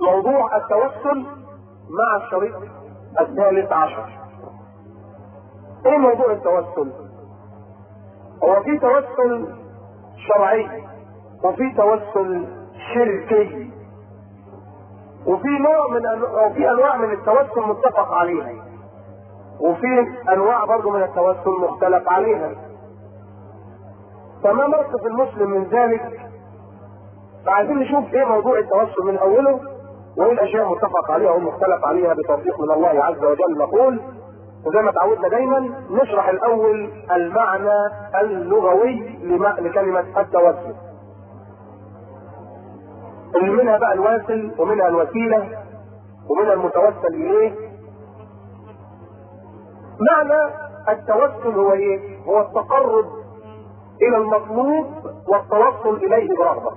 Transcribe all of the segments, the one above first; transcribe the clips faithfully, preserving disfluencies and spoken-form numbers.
موضوع التوسل مع الشريط الثالث عشر. ايه موضوع التوسل؟ هو في توسل شرعي وفي توسل شركي وفي نوع من أنواع في انواع من التوسل متفق عليها وفي انواع برضه من التوسل مختلف عليها. فما موقف المسلم من ذلك؟ فعايزين نشوف ايه موضوع التوسل من اوله وايه الاشياء المتفق عليها والمختلف عليها بتوفيق من الله عز وجل. نقول وزي ما تعودنا دايما نشرح الاول المعنى اللغوي لكلمة التوسل، اللي منها بقى الواسل ومنها الوسيلة ومنها المتوسل اليه. معنى التوسل هو ايه؟ هو التقرب الى المطلوب والتوصل اليه برغبة.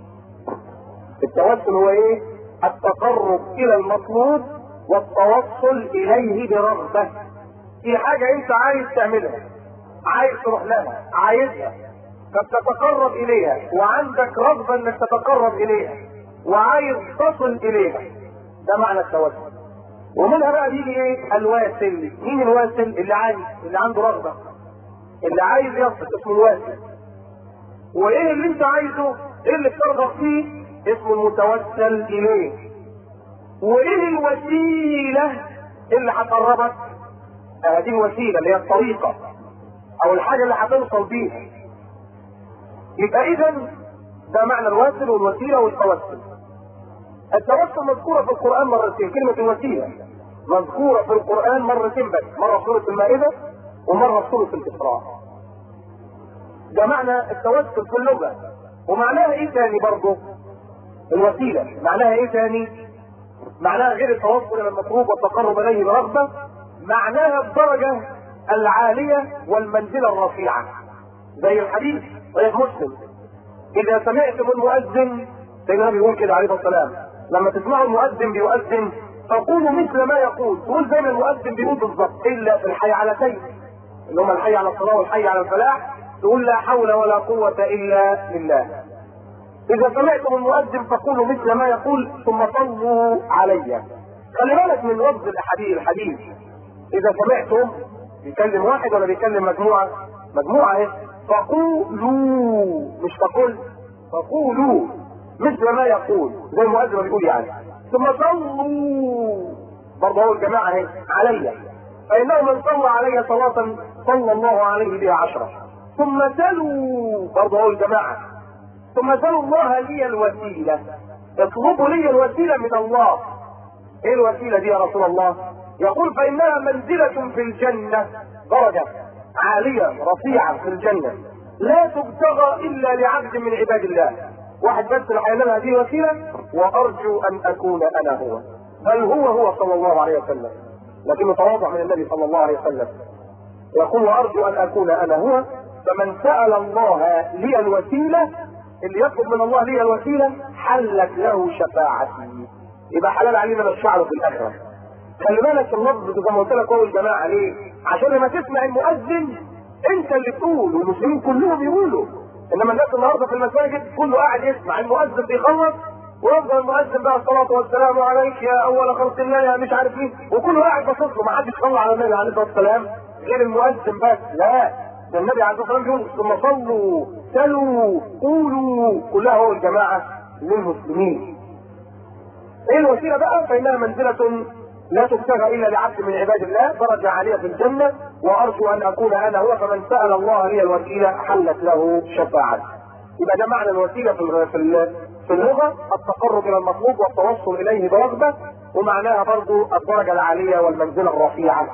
التوسل هو ايه؟ التقرب الى المطلوب والتوصل اليه برغبة. في حاجة انت عايز تعملها، عايز تروح لها، عايزها، فبتتقرب اليها وعندك رغبة انك تتقرب اليها وعايز تصل اليها. ده معنى التوسل. ومنها بقى بيجي ايه؟ الواسل. مين الواسل؟ اللي عايز، اللي عنده رغبة، اللي عايز يصل، اسمه الواسل. وايه اللي انت عايزه؟ ايه اللي بترغب فيه؟ اسمه المتوسل اليه. وايه الوسيلة اللي هتقربك؟ هذه الوسيلة اللي هي الطريقة او الحاجة اللي هتوصل بيها. يبقى اذا ده معنى الواسل والوسيلة والتوسل. التوسل مذكورة في القرآن مرتين، كلمة الوسيلة مذكورة في القرآن مرتين بس، مرة في سورة المائدة ومرة في سورة الإسراء. ده معنى التوسل في اللغة. ومعناها ايه تاني برضه؟ الوسيلة معناها ايه تاني؟ معناها غير التوصل الى المطلوب والتقرب اليه برغبة، معناها الدرجة العالية والمنزلة الرفيعة. زي الحديث صحيح مسلم: اذا سمعتم المؤذن، سيدنا بيقول كده عليه الصلاة والسلام، لما تسمعوا المؤذن بيؤذن فقولوا مثل ما يقول، تقول زي ما المؤذن بيقول بالظبط، الا في الحي على شيء اللي هم الحي على الصلاة والحي على الفلاح، تقول لا حول ولا قوة الا بالله. اذا سمعتم المؤذن فقولوا مثل ما يقول ثم صلوا علي. خلي بالك من لفظ الاحاديث. الحديث اذا سمعتم بيكلم واحد ولا بيكلم مجموعة؟ مجموعة اهي. فقولوا مش فقل، فقولوا مثل ما يقول زي المؤذن ما بيقول يعني. ثم صلوا برضه هو الجماعة اهي علي، فانه من صلى علي صلاة صلى الله عليه بها عشرة. ثم سلوا برضه هو الجماعة. ثم سلوا الله لي الوسيلة، اطلبوا لي الوسيلة من الله. ايه الوسيلة دي يا رسول الله؟ يقول فإنها منزلة في الجنة، درجة عالية رفيعة في الجنة لا تبتغى إلا لعبد من عباد الله. واحد بس اللي هينال هذه الوسيلة، وأرجو أن أكون أنا هو. بل هو هو صلى الله عليه وسلم، لكنه تواضع من النبي صلى الله عليه وسلم. يقول وأرجو أن أكون أنا هو. فمن سأل الله لي الوسيلة، اللي يطلب من الله لي الوسيلة، حلت له شفاعتي، يبقى حلال علينا الشعر في الآخرة. خلي بالك اللفظ زي ما قلت لك هو الجماعة ليه؟ عشان لما تسمع المؤذن انت اللي تقول والمسلمين كلهم يقولوا. انما الناس النهارده في المساجد كله قاعد يسمع المؤذن بيخلص ويفضل المؤذن بقى الصلاة والسلام عليك يا اول خلق الله يا مش عارف مين، وكله قاعد باصص له، ما حدش صلى على النبي عليه الصلاة والسلام غير المؤذن بس. لا، ده النبي عليه الصلاة والسلام بيقول ثم صلوا سلوا قولوا، كلها هو الجماعة للمسلمين. ايه الوسيلة بقى؟ فإنها منزلة لا تبتغى إلا لعبد من عباد الله، درجة عالية في الجنة، وأرجو أن أكون أنا هو. فمن سأل الله لي الوسيلة حلت له شفاعة. يبقى ده معنى الوسيلة في في اللغة، التقرب إلى المطلوب والتوصل إليه برغبة، ومعناها برضو الدرجة العالية والمنزلة الرفيعة.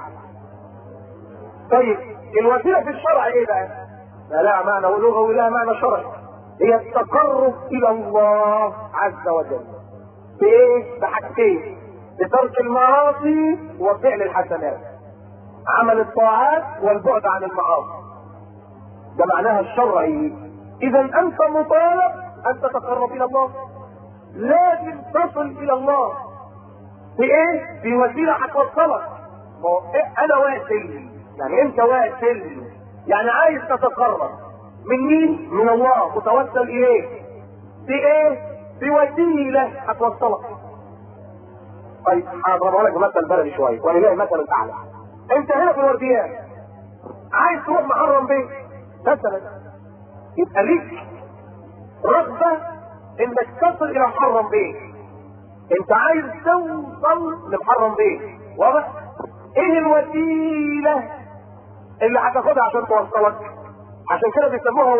طيب الوسيلة في الشرع إيه بقى؟ لا معنى لغوي ولا معنى شرعي. هي التقرب إلى الله عز وجل بإيه؟ بحاجتين: بترك المعاصي وفعل الحسنات، عمل الطاعات والبعد عن المعاصي. ده معناها الشرعي. اذا انت مطالب ان تتقرب الى الله، لازم تصل الى الله بايه؟ بوسيله هتوصلك. إيه؟ انا واسل، يعني انت واسل، يعني عايز تتقرب من مين؟ من الله، متوسل اليه بايه؟ بوسيله هتوصلك. طيب هضربها لك بمثل بلدي شويه ولله المثل الاعلى. انت هنا في الورديان عايز تروح محرم بيه مثلا، يبقى ليك رغبه انك تصل الى محرم بيه. انت عايز توصل لمحرم بيه، واضح؟ ايه الوسيله اللي هتاخدها عشان توصلك؟ عشان كده بيسموها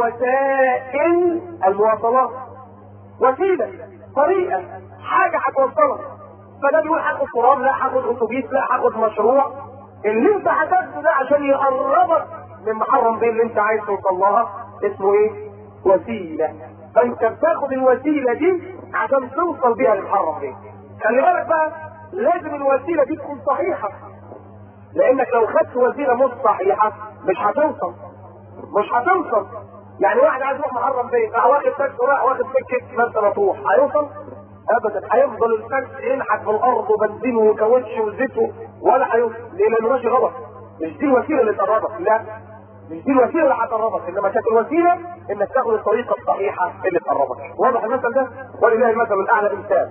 وسائل المواصلات. وسيله، طريقه، حاجه هتوصلك. فده بيقول هاخد تراب، لا هاخد اتوبيس، لا هاخد مشروع. اللي انت هتاخده ده عشان يقربك من محرم بيه اللي انت عايز توصل لها اسمه ايه؟ وسيله. فانت بتاخد الوسيله دي عشان توصل بيها لمحرم بيه. خلي بالك بقى، لازم الوسيله دي تكون صحيحه، لانك لو خدت وسيله مش صحيحه مش هتوصل. مش هتوصل. يعني واحد عايز يروح محرم بيه، راح واخد تاكسي وراح واخد سكه مرسى مطروح، هيوصل؟ ابدا. هيفضل التاكسي ينحت في الارض وبنزين وكاوتش وزيت ولا هيوصل. ليه؟ لانه ماشي غلط. مش دي الوسيله اللي تقربك، لا مش دي الوسيله اللي هتقربك، انما كانت الوسيله انك تاخد الطريقه الصحيحه اللي تقربك. واضح المثل ده؟ ولله المثل الاعلى. انسان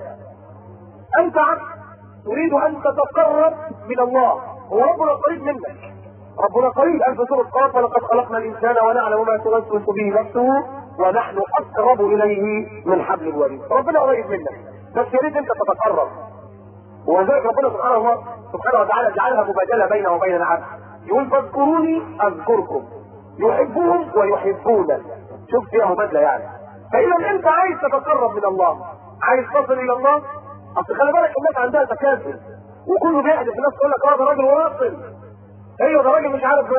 انت عبد تريد ان تتقرب من الله، وربنا قريب منك. ربنا قريب. ألف سورة قاف، ولقد خلقنا الإنسان ونعلم ما توسوس به نفسه ونحن أقرب إليه من حبل الوريد. ربنا قريب منك، بس يا ريت أنت تتقرب. ولذلك ربنا سبحانه الله سبحانه وتعالى جعلها مبادلة بينه وبين العبد. يقول فاذكروني أذكركم، يحبهم ويحبونا. شوف فيها مبادلة يعني. فإذا أنت عايز تتقرب من الله، عايز تصل إلى الله، أصل خلي بالك الناس عندها تكاسل وكله بيحدث. الناس تقول لك اه ده راجل واصل، ايوه ده راجل مش عارف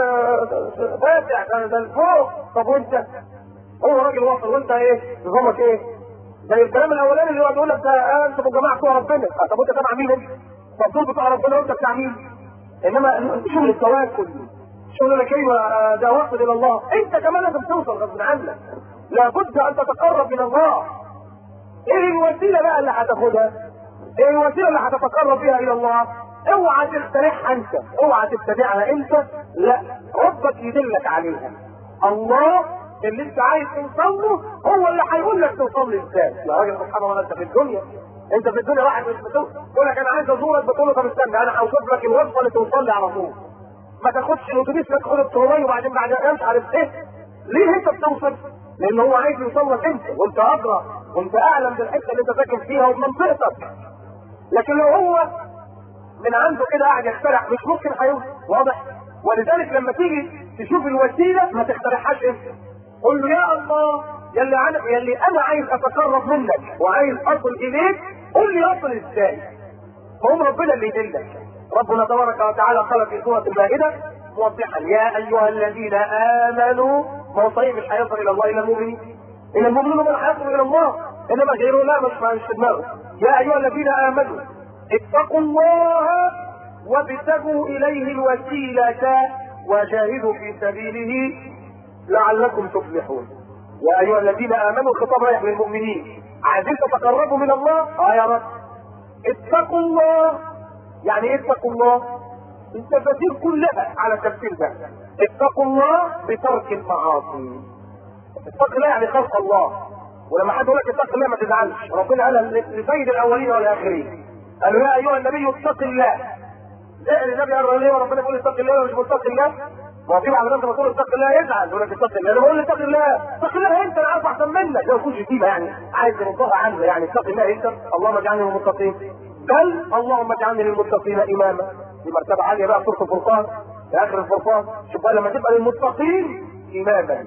فاتح ده الفوق. طب وانت؟ هو راجل واصل وانت ايه؟ نظامك ايه؟ زي الكلام الاولاني اللي هو بيقول لك ده انتوا في الجماعه بتوع ربنا. طب وانت تبع مين انت؟ طب دول بتوع ربنا وانت بتاع مين؟ انما شغل التواكل، شغل لك ايوه ده واصل الى الله. انت كمان لازم توصل غصب عنك، لابد ان تتقرب الى الله. ايه الوسيله بقى اللي هتاخدها؟ ايه الوسيله اللي هتتقرب بها الى الله؟ اوعى تخترعها انت، اوعى تتبعها انت، لا ربك يدلك عليها. الله اللي انت عايز توصل له هو اللي هيقول لك توصل له ازاي. يا راجل سبحان الله، انت في الدنيا، انت في الدنيا واحد مش بتوصل يقول لك انا عايز ازورك، بتقول له طب استنى انا هوصف لك الوصفه اللي توصل لي على طول. ما تاخدش الاتوبيس، لا تاخد الطرميه وبعدين بعدين مش عارف ايه. ليه انت بتوصل؟ لان هو عايز يوصل لك انت، وانت ادرى وانت اعلم بالحته اللي انت ساكن فيها وبمنطقتك. لكن لو هو من عنده كده قاعد يخترع مش ممكن هيوصل. واضح؟ ولذلك لما تيجي تشوف الوسيله ما تخترعهاش انت، قل له يا الله يلي انا يلي انا عايز اتقرب منك وعايز اصل اليك، قل لي اصل ازاي. فهم ربنا اللي يدلك. ربنا تبارك وتعالى قال في سوره المائده موضحا يا ايها الذين امنوا. ما هو صحيح مش هيصل الى الله الا المؤمنين، ان المؤمنون من هيصل الى الله، انما غيره لا مش مش في دماغه. يا ايها الذين امنوا اتقوا الله وابتغوا اليه الوسيله وجاهدوا في سبيله لعلكم تفلحون. يا ايها الذين امنوا، الخطاب رايح للمؤمنين. عايزين تتقربوا من الله؟ اه يا رب اتقوا الله. يعني ايه اتقوا الله؟ التفاسير كلها على التفسير ده. اتقوا الله بترك المعاصي. اتق الله يعني خلق الله. ولما حد يقول لك اتق الله ما تزعلش، ربنا قالها لسيد الاولين والاخرين، قالوا يا ايها النبي اتق الله. زائر النبي قال ليه وربنا يقول اتق الله ومش متق الله؟ ما هو في بعض الناس لما تقول اتق الله يزعل، يقول لك اتق الله. انا بقول اتق الله، اتق الله انت، انا عارف احسن منك. ما يكونش فيها يعني عايز تردها عنه، يعني اتق الله انت. اللهم اجعلني من المتقين، بل اللهم اجعلني للمتقين اماما. دي مرتبه عاليه بقى، سوره الفرقان في اخر الفرقان. شوف بقى لما تبقى للمتقين اماما.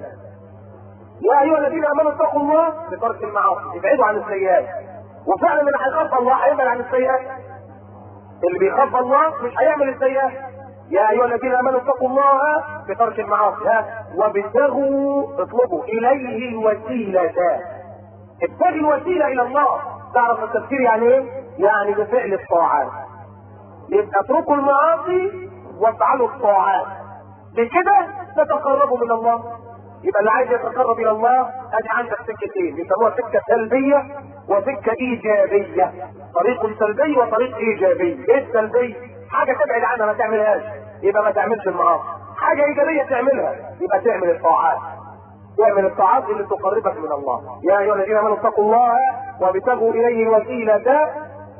يا ايها الذين امنوا اتقوا الله بترك المعاصي، ابعدوا عن السيئات. وفعلا اللي هيخاف الله هيبعد عن السيئات. اللي بيخاف الله مش هيعمل السيئات. يا ايها الذين امنوا اتقوا الله بترك المعاصي ها وابتغوا، اطلبوا اليه الوسيله. ابتغي الوسيله الى الله. تعرف التفسير يعني ايه؟ يعني بفعل الطاعات. يبقى اتركوا المعاصي وافعلوا الطاعات، بكده تتقربوا من الله. يبقى اللي عايز يتقرب الى الله ادي عندك سكتين بيسموها سكه سلبيه وسكه ايجابيه. طريق سلبي وطريق ايجابي. ايه السلبي؟ حاجه تبعد عنها ما تعملهاش، يبقى ما تعملش المعاصي. حاجه ايجابيه تعملها، يبقى تعمل الطاعات. تعمل الطاعات اللي تقربك من الله. يا ايها الذين امنوا اتقوا الله وابتغوا اليه الوسيله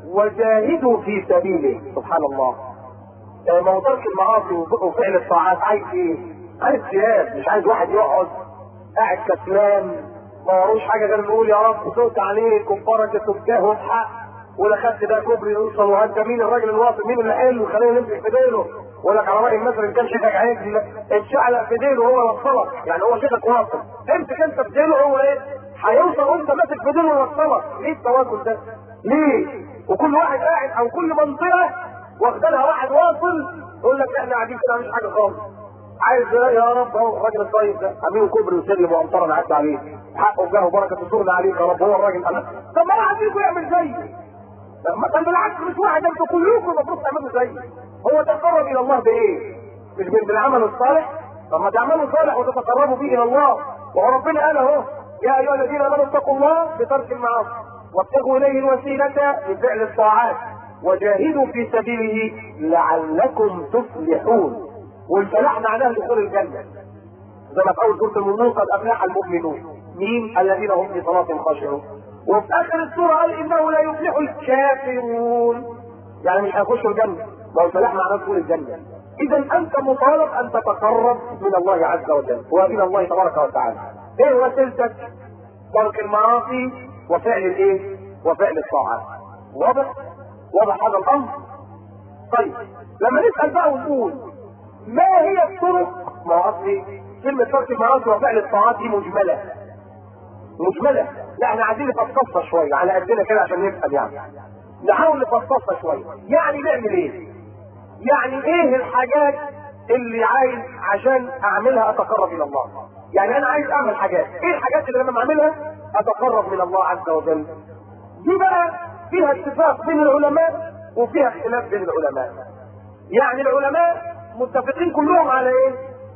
وجاهدوا في سبيله. سبحان الله. ما هو ترك المعاصي وفعل الطاعات عايز ايه؟ عايز ثياب، مش عايز واحد يقعد قاعد كسلان ما وروش حاجه غير نقول يا رب صوت عليك وفرج تبكاه بحق، ولا خدت ده كوبري يوصل وهد مين الراجل الواطي مين اللي قال وخلينا نمسك في ديله، ولا على راي المثل ان كان شيخك عاجل اتشعلق في ديله هو وصلك، يعني هو شيخك واصل امسك انت في ديله هو ايه؟ هيوصل وانت ماسك في ديله ويوصلك. ليه التواصل ده؟ ليه؟ وكل واحد قاعد او كل منطقه واخد لها واحد واصل يقول لك احنا قاعدين كده مفيش حاجه خالص. عايز يا رب اهو الراجل الطيب ده عاملين كوبري وسلم وامطار نعدي عليه حقه وجاه وبركه تصورنا عليك يا رب هو الراجل انا طب ما انا عايزينكم يعمل زيي. مثلا بالعكس مش واحد انتوا كلكم المفروض تعملوا زيي. هو تقرب الى الله بايه؟ مش بالعمل الصالح؟ طب ما تعملوا صالح وتتقربوا به الى الله. وهو ربنا قال اهو يا ايها الذين امنوا اتقوا الله بترك المعاصي وابتغوا اليه الوسيله بفعل الطاعات وجاهدوا في سبيله لعلكم تفلحون. والفلاح معناه دخول الجنه. زي ما في اول سوره المؤمنون قد افلح المؤمنون. مين؟ الذين هم في صلاتهم خاشعون. وفي اخر السوره قال انه لا يفلح الكافرون. يعني مش هيخشوا الجنه. ما هو الفلاح معناه دخول الجنه. اذا انت مطالب ان تتقرب من الله عز وجل والى الله تبارك وتعالى. ايه وسيلتك؟ ترك المعاصي وفعل الايه؟ وفعل الطاعات. واضح؟ واضح هذا الامر؟ طيب لما نسال بقى ونقول ما هي الطرق؟ ما هو اصلي كلمه ترك المعاصي وفعل الطاعات دي مجمله. مجمله، لا احنا عايزين نفصصها شويه على قدنا كده عشان نفهم يعني. نحاول نفصصها شويه، يعني نعمل ايه؟ يعني ايه الحاجات اللي عايز عشان اعملها اتقرب الى الله؟ يعني انا عايز اعمل حاجات، ايه الحاجات اللي لما اعملها اتقرب من الله عز وجل؟ دي بقى فيها اتفاق بين العلماء وفيها اختلاف بين العلماء. يعني العلماء متفقين كلهم على ايه؟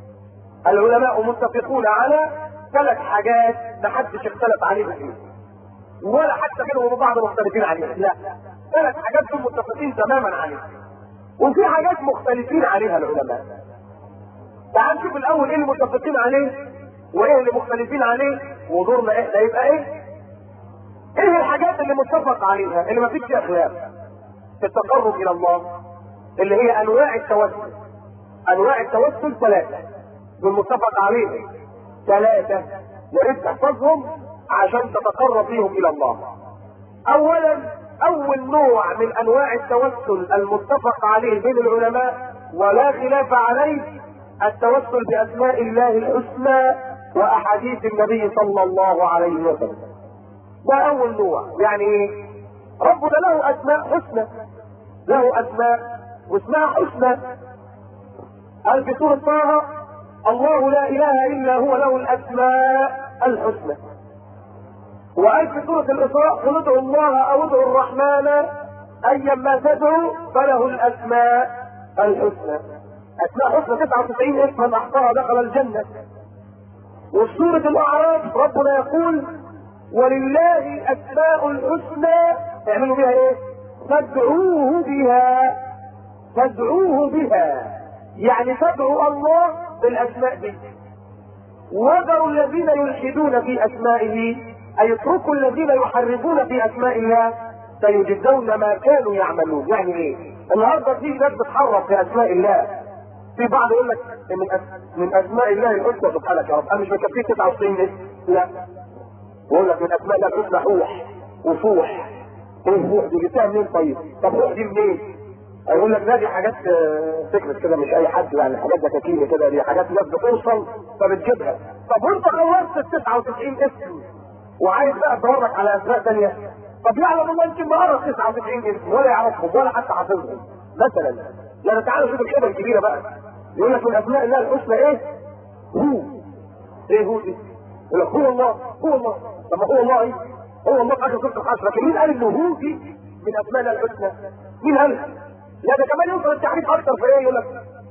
العلماء متفقون على ثلاث حاجات محدش اختلف عليها فيه. ولا حتى بينهم وبعض مختلفين عليها، لا. ثلاث حاجات هم متفقين تماما عليها. وفي حاجات مختلفين عليها العلماء. تعال نشوف الاول ايه اللي متفقين عليه وايه اللي مختلفين عليه ودورنا احنا يبقى ايه؟ ايه الحاجات اللي متفق عليها اللي ما فيش فيها خلاف في التقرب الى الله؟ اللي هي انواع التوسل. انواع التوسل ثلاثه دول متفق عليهم. ثلاثه يريد تحفظهم عشان تتقرب بيهم الى الله. اولا اول نوع من انواع التوسل المتفق عليه بين العلماء ولا خلاف عليه التوسل باسماء الله الحسنى واحاديث النبي صلى الله عليه وسلم. ده اول نوع. يعني ايه؟ ربنا له اسماء حسنى، له اسماء واسمها حسنى. قال في سورة طه الله لا اله الا هو له الاسماء الحسنى. وقال في سورة الاسراء قل ادعوا الله او ادعوا الرحمن ايما تدعوا فله الاسماء الحسنى. اسماء حسنى تسعة وتسعين اسما احصاها دخل الجنة. وفي سورة الاعراف ربنا يقول ولله اسماء الحسنى اعملوا بها ايه؟ فادعوه بها. فادعوه بها يعني تدعوا الله بالاسماء دي. وذروا الذين يلحدون في اسمائه اي اتركوا الذين يحرفون في اسماء الله سيجزون ما كانوا يعملون. يعني ايه؟ النهارده في ناس بتحرف في اسماء الله. في بعض يقول لك من أس... من اسماء الله الحسنى سبحانك يا رب انا مش مكفيه تسعة وتسعين اسم، لا. يقول لك من اسماء الله الحسنى حوح وفوح. ايه فوح دي جبتها منين طيب؟ طب روح دي منين؟ يقول لك لا دي حاجات سكرت كده مش اي حد يعني حاجات دكاكينه كده دي حاجات ناس بتوصل فبتجيبها. طب وانت خلصت ال تسعة وتسعين اسم وعايز بقى تدورك على اسماء ثانيه، طب يعلم الله يمكن ما قرا تسعة وتسعين اسم ولا يعرفهم ولا حتى حافظهم مثلا. لا تعالوا شوف الخبره الكبيره بقى. يقول لك من اسماء الله الحسنى ايه؟ هو. ايه هو دي؟ يقول لك هو الله هو الله. طب ما هو الله ايه؟ هو الله في اخر سوره الحشر. لكن مين قال انه هو دي من اسماء الله الحسنى؟ مين قال؟ لا ده كمان يوصل التعريف اكتر في ايه؟ يقول لك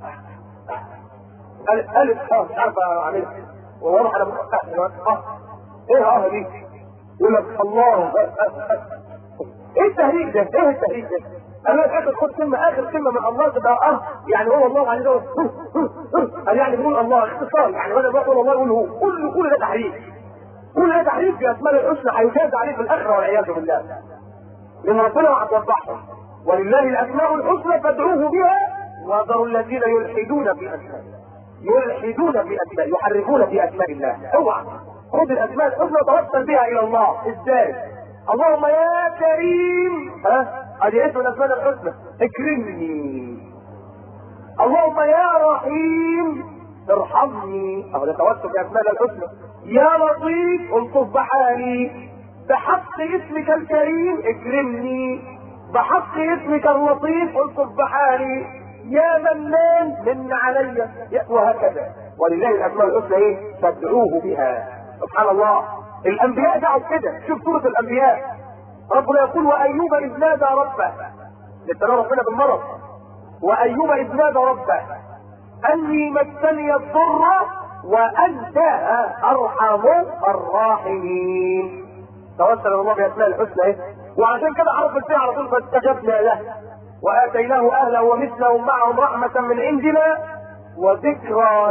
الف اه مش عارف اعملها وواضح انا مفتح اه ايه اه دي؟ يقول لك الله. ايه التهريج ده؟ ايه التهريج ده؟ قال لك اخر خد كلمه اخر كلمه من الله تبقى اه يعني هو الله عليه ده قال يعني بيقول الله اختصار يعني بدل ما يقول الله يقول هو. كل كل ده تحريف. كل ده تحريف في اسماء الحسنى هيجاز عليه في الاخره والعياذ بالله. لان ربنا هتوضحهم. ولله الاسماء الحسنى فادعوه بها وذروا الذين يلحدون في اسمائه. يلحدون في اسمائه، يحرفون في اسماء الله. اوعى خذ الاسماء الحسنى وتوسل بها الى الله. ازاي؟ اللهم يا كريم، ها ادي اسم الاسماء الحسنى، اكرمني. اللهم يا رحيم ارحمني، اهو ده توسل باسماء الحسنى. يا لطيف الطف بحالي، بحق اسمك الكريم اكرمني، بحق اسمك اللطيف الطف بحالي. يا منان من علي، وهكذا. ولله الاسماء الحسنى ايه؟ فادعوه بها. سبحان الله، الانبياء دعوا كده. شوف سوره الانبياء، ربنا يقول وايوب اذ نادى ربه، لسه ربنا بالمرض. وايوب اذ نادى ربه اني مسني الضر وانت ارحم الراحمين. توسل الله باسماء الحسنى ايه؟ وعشان كده عرف الفعل على طول، فاستجبنا له واتيناه اهله ومثلهم معهم رحمه من عندنا وذكرى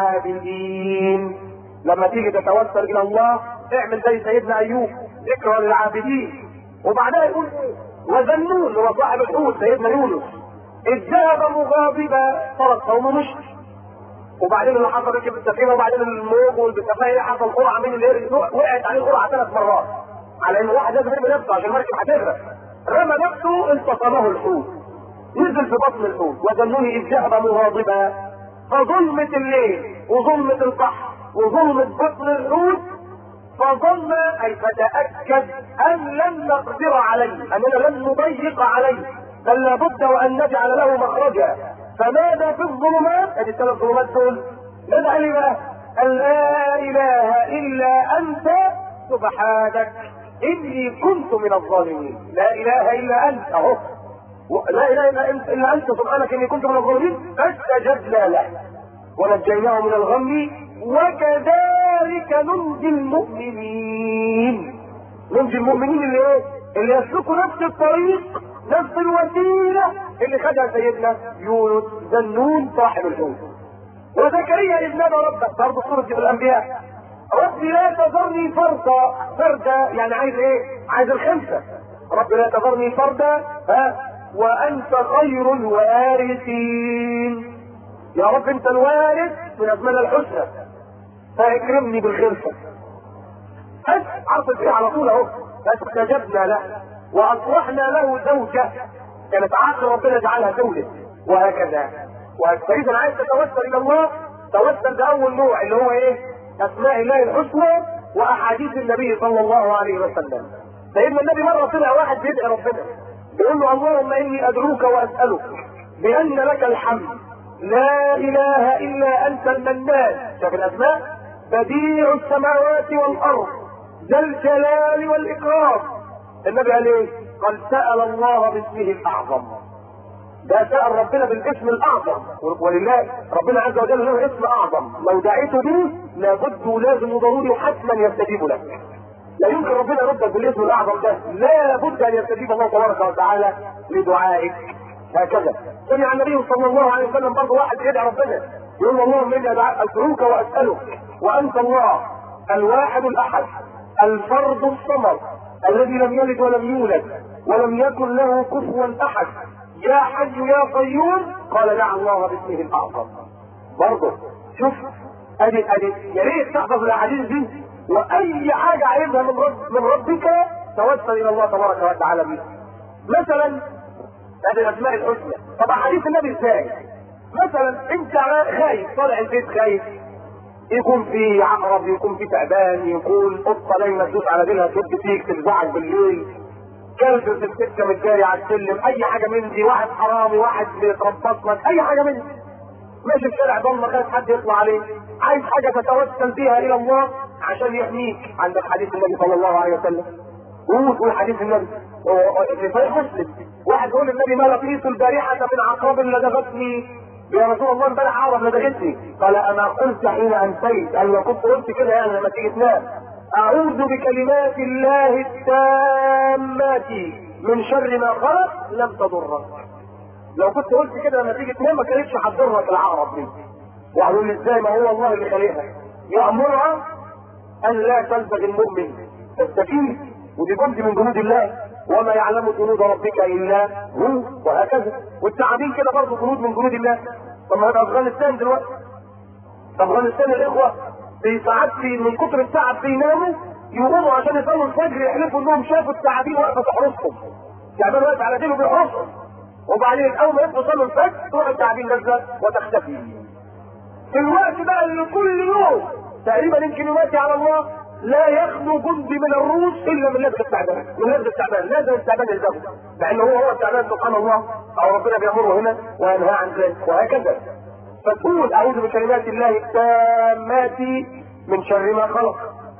للعابدين. لما تيجي تتوسل الى الله اعمل زي سيدنا ايوب، ذكرى للعابدين. وبعدها يقول وذنون هو صاحب الحوت سيدنا يونس اذ ذهب مغاضبا ترك قومه مشي. وبعدين اللي حصل ركب السفينه، وبعدين الموج والسفينه حصل قرعه من اللي وقعت عليه القرعه ثلاث مرات، على ان واحد لازم يرمي نفسه عشان المركب هتغرق. رمى نفسه التصمه الحوت، نزل في بطن الحوت. وذنوني اذ ذهب مغاضبا، فظلمة الليل وظلمة البحر وظلمة بطن الحوت، فظن اي فتاكد ان لن نقدر عليه، اننا لن نضيق عليه، بل لابد وان نجعل له مخرجا. فماذا في الظلمات؟ ادي الثلاث ظلمات دول. ندعي لي بقى ان لا اله الا انت سبحانك اني كنت من الظالمين. لا اله الا انت اهو، لا اله الا انت الا انت سبحانك اني كنت من الظالمين. فاستجبنا له ونجيناه من الغم وكذلك ننجي المؤمنين. ننجي المؤمنين اللي ايه؟ اللي يسلكوا نفس الطريق، نفس الوسيله اللي خدها سيدنا يونس ذنون صاحب الحوت. وزكريا اذ نادى ربه، برضه سوره الانبياء، ربي لا تذرني فردا. فردا يعني عايز ايه؟ عايز الخمسه. ربي لا تذرني فردا ها وانت خير الوارثين. يا رب انت الوارث من اسماء الحسنى، فاكرمني بالخمسه. بس عرف فيه على طول اهو. فاستجبنا له واصلحنا له زوجه، كانت عاقل ربنا جعلها زوجه، وهكذا. فاذا عايز تتوسل الى الله توسل باول نوع اللي هو ايه؟ اسماء الله الحسنى واحاديث النبي صلى الله عليه وسلم. سيدنا النبي مره طلع واحد بيدعي ربنا بيقول له اللهم اني ادعوك واسالك بان لك الحمد لا اله الا انت المنان. شاف الاسماء؟ بديع السماوات والارض ذا الجلال والاكرام. النبي قال ايه؟ قال سال الله باسمه الاعظم. ده سال ربنا بالاسم الاعظم، ولله ربنا عز وجل له اسم اعظم لو دعيت به لابد ولازم وضروري حتما يستجيب لك. لا يمكن ربنا يردك بالاسم الاعظم ده، لا بد ان يستجيب الله تبارك وتعالى لدعائك. هكذا سمع النبي صلى الله عليه وسلم برضه واحد يدعي ربنا يقول اللهم اني ادعوك واسالك وانت الله الواحد الاحد الفرد الصمد الذي لم يلد ولم يولد ولم يكن له كفوا احد يا حي يا قيوم. قال دعا الله باسمه الاعظم. برضه شوف ادي ادي يا ريت تحفظ الاحاديث دي، واي حاجه عايزها من رب من ربك توسل الى الله تبارك وتعالى بها. مثلا هذه الاسماء الحسنى. طب حديث النبي ازاي؟ مثلا انت خايف طالع البيت خايف، يكون في عقرب، يكون في تعبان، يكون قطه نايمه تدوس على ديلها تد فيك تفزعك بالليل، كلب في السكه متجاري على السلم، اي حاجه من دي، واحد حرامي، واحد بيتربص لك، اي حاجه من دي، ماشي في الشارع ضلمه خايف حد يطلع عليك، عايز حاجه تتوسل بيها الى الله عشان يحميك. عندك حديث النبي صلى الله عليه وسلم، قول قول حديث النبي في صحيح مسلم، واحد يقول النبي ما لقيت البارحه من عقرب لدغتني. يا رسول الله امبارح عقرب لدغتني. قال اما قلت حين انسيت، ايوه كنت قلت كده يعني لما تيجي تنام اعوذ بكلمات الله التامات من شر ما خلق لم تضرك. لو كنت قلت كده لما تيجي تنام ما كانتش هتضرك العقرب دي. وقالوا لي ازاي؟ ما هو الله اللي خلقها، يامرها ان لا تلزغ المؤمن السكين، ودي جند من جنود الله. وما يعلم جنود ربك الا هو، وهكذا. والتعابين كده برضه جنود من جنود الله. طب ما هذا افغانستان دلوقتي، افغانستان الاخوه في ساعات في من كتر التعب بيناموا يقوموا عشان يصلوا الفجر يحلفوا انهم شافوا التعابين واقفه تحرسهم، يعني واقف على دينه بيحرسهم، وبعدين اول ما يدخلوا يصلوا الفجر تروح التعابين نازله وتختفي. في الوقت بقى اللي كل يوم تقريبا يمكن يماتي على الله لا يخلو جندي من الروس الا من لبس التعبان، من لبس التعبان، لازم التعبان يلزمه، لان هو هو التعبان سبحان الله، او ربنا بيامره هنا وينهى عن ذلك وهكذا. فتقول اعوذ بكلمات الله التامات من شر ما خلق.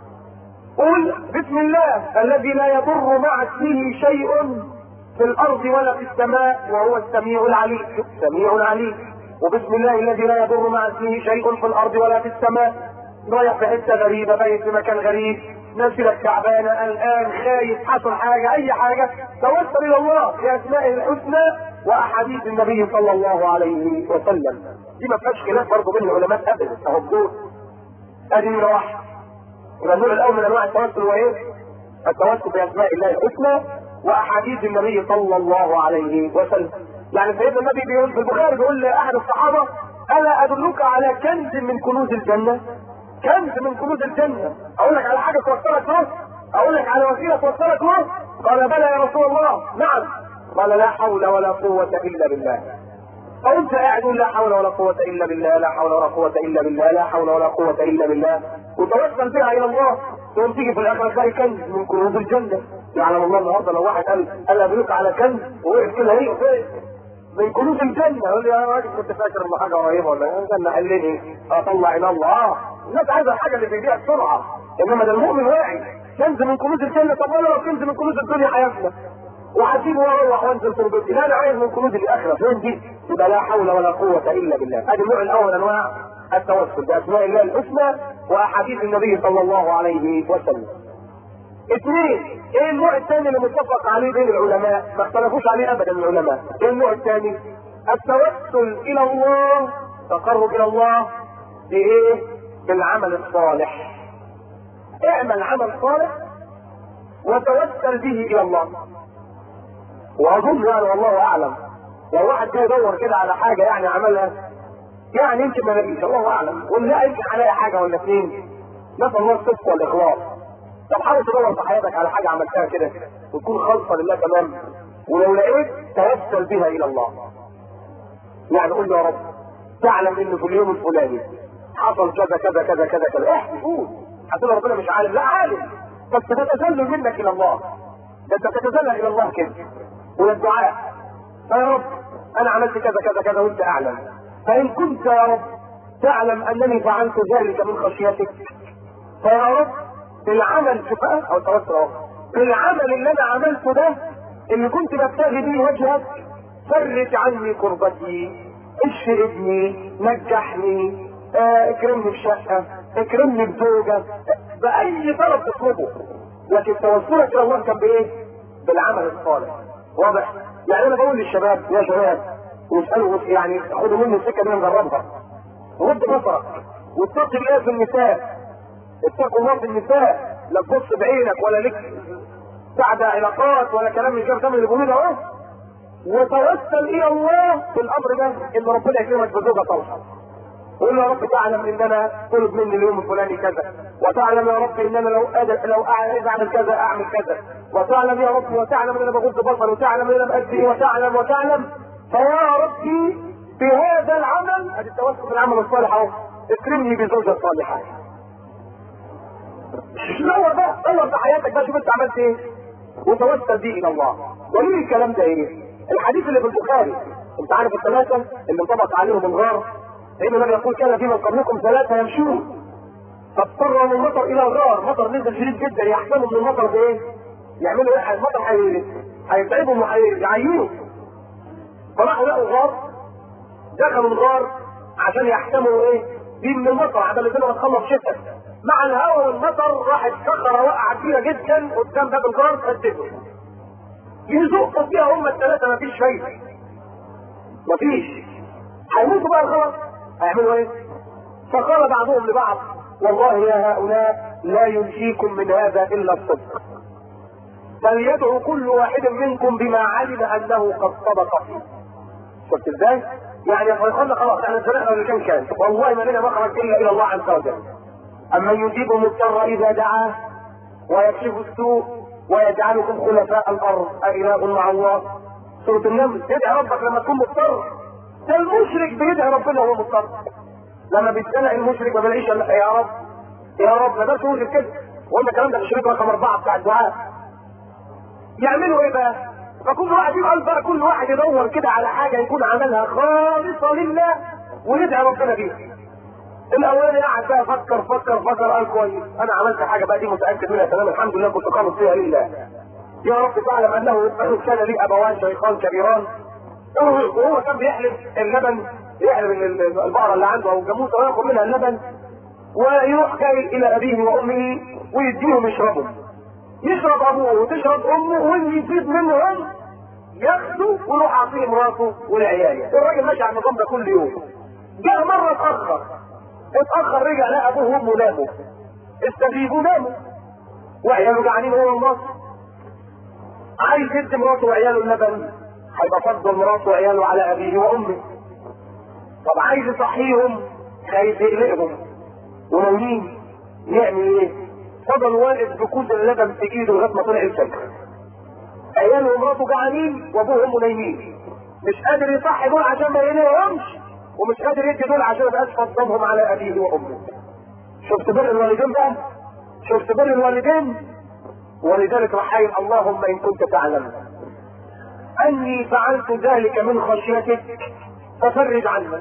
قل بسم الله الذي لا يضر مع اسمه شيء في الارض ولا في السماء وهو السميع العليم، السميع العليم. وبسم الله الذي لا يضر مع اسمه شيء في الارض ولا في السماء. رايح في حته غريبه، بايت في مكان غريب، نفسك تعبانه، قلقان، خايف، حصل حاجه، اي حاجه، توسل الى الله باسمائه الحسنى واحاديث النبي صلى الله عليه وسلم. دي ما فيهاش خلاف برضه بين العلماء ابدا، اهو الدور. ادي نمره واحد. يبقى النوع الاول من انواع التوسل هو ايه؟ التوسل باسماء الله الحسنى واحاديث النبي صلى الله عليه وسلم. يعني سيدنا النبي بيقول في البخاري، بيقول لاحد الصحابه: الا ادلك على كنز من كنوز الجنه؟ كنز من كنوز الجنه، اقول لك على حاجه توصلك له؟ اقول لك على وسيله توصلك له؟ قال: بلى يا رسول الله. نعم. قال: لا حول ولا قوه الا بالله. فانت قاعد لا حول ولا قوه الا بالله، لا حول ولا قوه الا بالله، لا حول ولا قوه الا بالله، وتوسل بها الى الله، تقوم تيجي في الاخر تلاقي كنز من كنوز الجنه. يعلم الله النهارده لو واحد قال قال ادلك على كنز ووقف كده هي من كنوز الجنه، يقول لي يا راجل كنت فاكر ان حاجه قريبه ولا ايه؟ الجنه قال لي اطلع الى الله. اه الناس عايزه الحاجه اللي بيبيعها بسرعه، انما ده المؤمن واعي. كنز من كنوز الجنه. طب انا لو كنز من كنوز الدنيا هيفنى وهسيبه واروح وانزل تربتي، لا انا عايز من كنوز الاخره. فين دي؟ يبقى لا حول ولا قوه الا بالله. ادي النوع الاول انواع التوسل باسماء الله الحسنى واحاديث النبي صلى الله عليه وسلم. اثنين، ايه النوع الثاني اللي متفق عليه بين العلماء؟ ما اختلفوش عليه ابدا العلماء. ايه النوع الثاني؟ التوسل الى الله، تقرب الى الله بايه؟ بالعمل الصالح. اعمل عمل صالح وتوسل به الى الله. واظن يعني والله اعلم لو واحد جاي يدور كده على حاجه يعني عملها، يعني يمكن ما نلاقيش، الله اعلم، ولا يمكن عليها حاجه ولا اثنين، نسال الله الصدق والاخلاص. طب حاول تدور في حياتك على حاجه عملتها كده وتكون خالصه لله تمام، ولو لقيت توسل بها الى الله. يعني قول له: يا رب تعلم ان في اليوم الفلاني حصل كذا كذا كذا كذا كذا. احكي قول. هتقول ربنا مش عالم، لا عالم، بس تتذلل منك الى الله. ده انت تتذلل الى الله كده والدعاء: يا رب انا عملت كذا كذا كذا وانت اعلم، فان كنت يا رب تعلم انني فعلت ذلك من خشيتك، فيا رب بالعمل شفاء او توسل اهو، بالعمل اللي انا عملته ده اللي كنت ببتغي به وجهك، فرج عني كربتي، اشفي ابني، نجحني، اه اكرمني بشقه، اكرمني بزوجه، باي طلب تطلبه. لكن توسلك الى الله كان بايه؟ بالعمل الصالح. واضح؟ يعني انا بقول للشباب: يا شباب واسالوا يعني خدوا مني السكه دي نجربها. غض بصرك واتقي الله في النساء، اتقوا الله في النساء، لا تبص بعينك ولا لك سعد علاقات ولا كلام من الكلام اللي بيقولوه ده اهو. وتوسل الى الله في الامر ده ان ربنا يكرمك بزوجه صالحه. قول: يا رب تعلم ان انا طلب مني اليوم الفلاني كذا، وتعلم يا رب ان انا لو قادر لو عايز اعمل كذا اعمل كذا، وتعلم يا رب، وتعلم ان انا بغض بصري، وتعلم ان انا بأدي، وتعلم وتعلم فيا ربي بهذا العمل، ادي التوسل بالعمل الصالح اهو، اكرمني بزوجه صالحه. دور بقى، دور في حياتك بقى، شوف انت عملت ايه وتوسل بيه الى الله. وليه الكلام ده ايه؟ الحديث اللي في البخاري، انت عارف الثلاثه اللي انطبق عليهم الغار، سيدنا النبي يقول: كان في من قبلكم ثلاثه يمشون فاضطروا من المطر الى الغار، مطر نزل شديد جدا، يحسبوا من المطر بايه؟ يعملوا ايه؟ المطر هيتعبهم وهيعينوا. فراحوا لقوا غار، دخلوا الغار عشان يحسموا ايه؟ دي من المطر عشان الدنيا تخلص شتاء. مع الهواء والمطر راحت صخره وقعت كبيره جدا قدام باب الغار، سدته. يزقوا فيها هم الثلاثه، مفيش فايده، مفيش، هيموتوا بقى خلاص. هيعملوا ايه؟ فقال بعضهم لبعض: والله يا هؤلاء لا ينجيكم من هذا الا الصدق. فليدعو كل واحد منكم بما علم انه قد صدق فيه. شفت ازاي؟ يعني قلنا خلاص احنا سمعنا اللي كان كان والله ما لنا مخرج الا الى الله عز وجل. اما يجيب المضطر اذا دعاه ويكشف السوء ويجعلكم خلفاء الارض أإله مع الله. سورة النمل. ادعي ربك لما تكون مضطر. ده المشرك بيدعي ربنا وهو مضطر. لما بيتزنق المشرك ما بيلاقيش الا يا رب يا رب. ما ده مشرك كده. وقلنا الكلام ده في الشريط رقم اربعه بتاع الدعاء. يعملوا ايه بقى؟ فكل واحد يبقى بقى كل واحد يدور كده على حاجه يكون عملها خالصه لله ويدعي ربنا بيها. الاولاني قاعد بقى فكر فكر فكر قال كويس انا عملت حاجه بقى دي متاكد منها تمام الحمد لله كنت قابض فيها لله. يا رب تعلم انه كان لي ابوان شيخان كبيران وهو كان بيحلب اللبن يحلب البقره اللي عنده او الجاموسه وياخد منها اللبن ويروح جاي الى ابيه وامه ويديهم يشربوا. يشرب ابوه وتشرب امه واللي يفيد منهم ياخده ويروح عاطيه مراته والعيال. الراجل ماشي على النظام ده كل يوم. جاء مره اتاخر اتاخر رجع لقى ابوه وامه ناموا. استجيبوا ناموا وعياله جعانين هو النص. عايز يدي مراته وعياله اللبن هيبقى فضل مراته وعياله على ابيه وامه. طب عايز يصحيهم خايف يقلقهم ونايمين يعمل ايه؟ فضل واقف بكوز اللبن في ايده لغايه ما طلع الفجر. عياله ومراته جعانين وابوه وامه نايمين. مش قادر يصحي دول عشان ما ينامهمش ومش قادر يدي دول عشان ما يبقاش فضلهم على ابيه وامه. شفت بر الوالدين بقى؟ شفت بر الوالدين؟ ولذلك رحيم اللهم ان كنت تعلم اني فعلت ذلك من خشيتك ففرج عنا.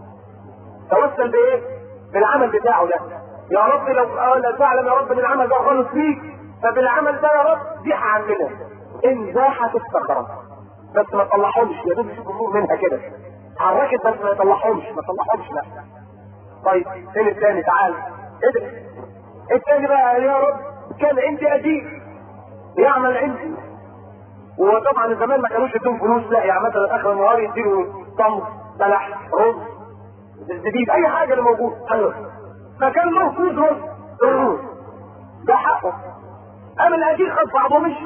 توسل بايه؟ بالعمل بتاعه ده. يا رب لو لا تعلم يا رب ان العمل ده خالص فيك فبالعمل ده يا رب زيح عننا. ان زاحت الصخره بس ما تطلعهمش يا دوب يشوفوا منها كده. حركت بس ما يطلعهمش ما تطلعهمش لا. طيب فين الثاني؟ تعال ادري. الثاني بقى يا رب كان عندي اجير يعمل عندي. وطبعا زمان ما كانوش يدوم فلوس لا يعني مثلا اخر النهار يديله تمر بلح رز زبيب اي حاجه اللي موجود. فكان له كوز رز الرز ده حقه. قام الاجير خد بعضه مشي.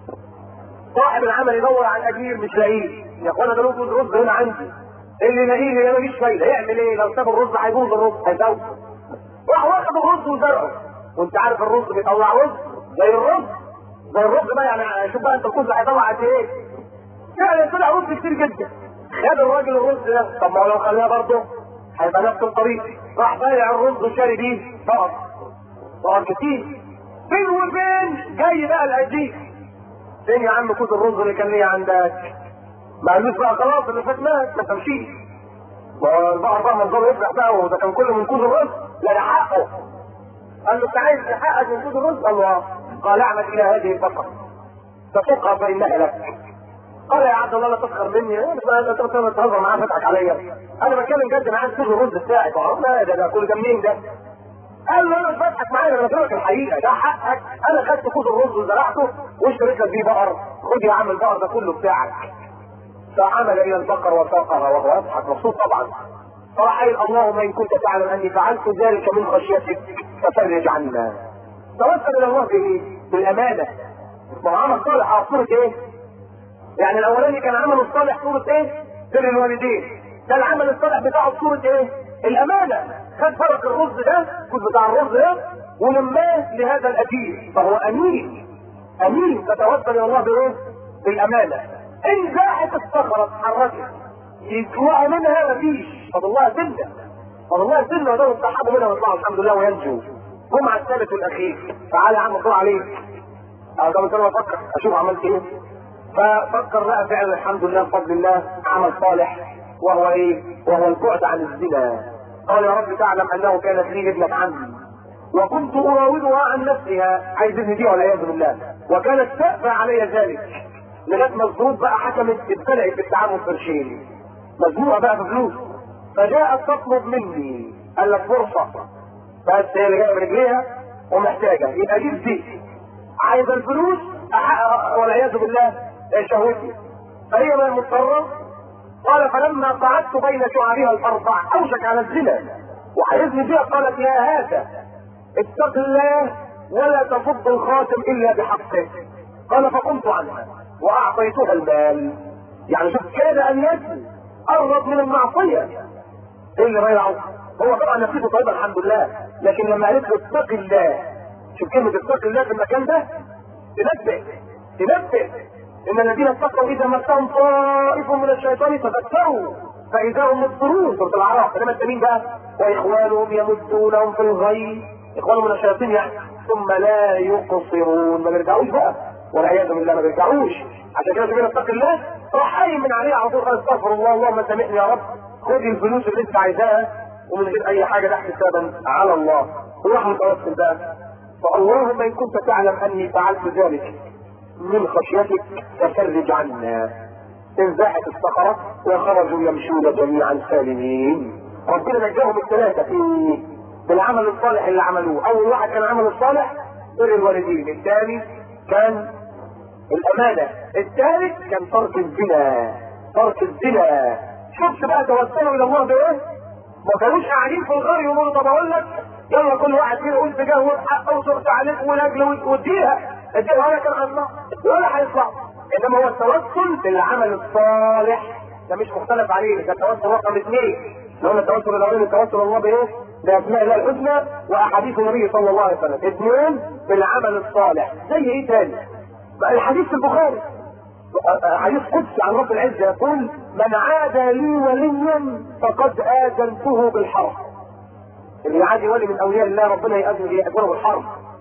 صاحب العمل يدور على الاجير مش لاقيه. يا اخوانا ده له كوز رز هنا عندي اللي لاقيه هنا مفيش فايده. يعمل ايه؟ لو ساب الرز هيبوظ الرز هيزود. راح واخد الرز وزرعه. وانت عارف الرز بيطلع رز زي الرز زي الرز بقى يعني شوف بقى انت الكوز هيطلع قد ايه؟ فعلا طلع رز كتير جدا. خد الراجل الرز ده. طب ما لو خليها برضه هيبقى نفس الطريق. راح بايع الرز وشاري بيه بقر بقر كتير. فين وفين جاي بقى الاجير. فين يا عم كوز الرز اللي كان ليا عندك؟ ما قالوش بقى خلاص اللي فات مات ما تمشيش. والبقر بقى منظره يفرح بقى وده كان كله من كوز الرز. لا ده حقه. قال له انت عايز حقك من كوز الرز؟ قال له قال اعمل الى هذه البقره تسوقها فانها لك. قال يا عبد الله لا تسخر مني. انت تهزر معاه فتحك عليا. انا بتكلم جد معاك كوز الرز بتاعي. لا ده ده كل ده منين ده؟ قال له انا مش بضحك معايا انا بكلمك الحقيقه ده حقك. انا خدت كوز الرز وزرعته واشتريت لك بيه بقر. خد يا عم البقر ده كله بتاعك. فعمل الى البقر وساقها وهو يضحك مبسوط طبعا. فراح قال اللهم ان كنت تعلم اني فعلت ذلك من خشيتك ففرج عنا. توسل الى الله بايه؟ بالامانه. ما هو عمل صالح على صوره ايه؟ يعني الاولاني كان عمل الصالح صوره ايه؟ بر الوالدين. ده العمل الصالح بتاعه صوره ايه؟ الامانه. خد فرق الرز ده الجزء بتاع الرز ده ولماه لهذا الاجير فهو امين. امين. فتوسل الى الله بايه؟ بالامانه. ان زاحت الصخره اتحركت يطلعوا منها مفيش. فضلها سنه فضلها سنه وده الصحابه منها ويطلعوا الحمد لله وينجوا. هم على الثالث والاخير. تعالى يا عم اطلع عليك. اه ده مثلا افكر اشوف عملت ايه. ففكر لقى فعلا الحمد لله بفضل الله عمل صالح وهو ايه؟ وهو البعد عن الزنا. قال يا رب تعلم انه كانت لي ابنة عمي وكنت اراودها عن نفسها. عايز ابني دي والعياذ بالله. وكانت تأبى علي ذلك لغايه ما الظروف بقى حكمت ابتدأت بالتعامل قرشين. مزنوقه بقى بفلوس. فجاءت تطلب مني. قال لك فرصه بس هي اللي جايه برجليها ومحتاجه يبقى جيب دي. عايز الفلوس احقق والعياذ بالله شهوتي. فهي ما مضطره. قال فلما قعدت بين شعرها الاربع اوشك على الزنا وحيزني فيها قالت يا هذا اتق الله ولا تفض الخاتم الا بحقه. قال فقمت عنها واعطيتها المال. يعني شوف كاد ان يسلم، قرب من المعصيه. ايه اللي ضيعه؟ هو طبعا نفسيته طيبه الحمد لله، لكن لما قالت له اتق الله، شوف كلمه اتق الله في المكان ده تنبه تنبه ان الذين اتقوا اذا مسهم طائف من الشيطان تذكروا فاذا هم مبصرون. سوره الاعراف. انما التانيين بقى واخوانهم يمدونهم في الغي، اخوانهم من الشياطين يعني، ثم لا يقصرون، ما بيرجعوش بقى والعياذ بالله، ما بيرجعوش. عشان كده تقول اتق الله، راح قايم من عليه على طول قال استغفر الله اللهم سامحني يا رب، خدي الفلوس اللي انت عايزاها ومن غير اي حاجه، ده حسابا على الله. وراح متوسل بقى، فاللهم ان كنت تعلم اني فعلت ذلك من خشيتك ففرج عنا. انزاحت الصخره وخرجوا يمشون جميعا سالمين. ربنا نجاهم الثلاثه في بالعمل الصالح اللي عملوه. اول واحد كان عمل الصالح بر الوالدين، الثاني كان الامانه، الثالث كان ترك الزنا. ترك الزنا. شفت بقى توسلوا الى الله بايه؟ ما كانوش قاعدين في الغار يقولوا طب اقول لك يلا كل واحد فينا يقول تجاوز حقه وصرت عليك ولاجل واديها اديها ولا كان على الله ولا هيطلع. انما هو التوسل في العمل الصالح ده مش مختلف عليه، ده التوسل رقم اثنين. لو قلنا التوسل الاولاني التوسل الله بايه؟ باسماء الله الحسنى واحاديث النبي صلى الله عليه وسلم. اثنين في العمل الصالح. زي ايه تاني؟ بقى الحديث في البخاري حديث قدسي عن رب العزه يقول من عادى لي وليا فقد اذنته بالحرب. اللي يعادي ولي من اولياء الله ربنا يأذن يأذنه بالحرب.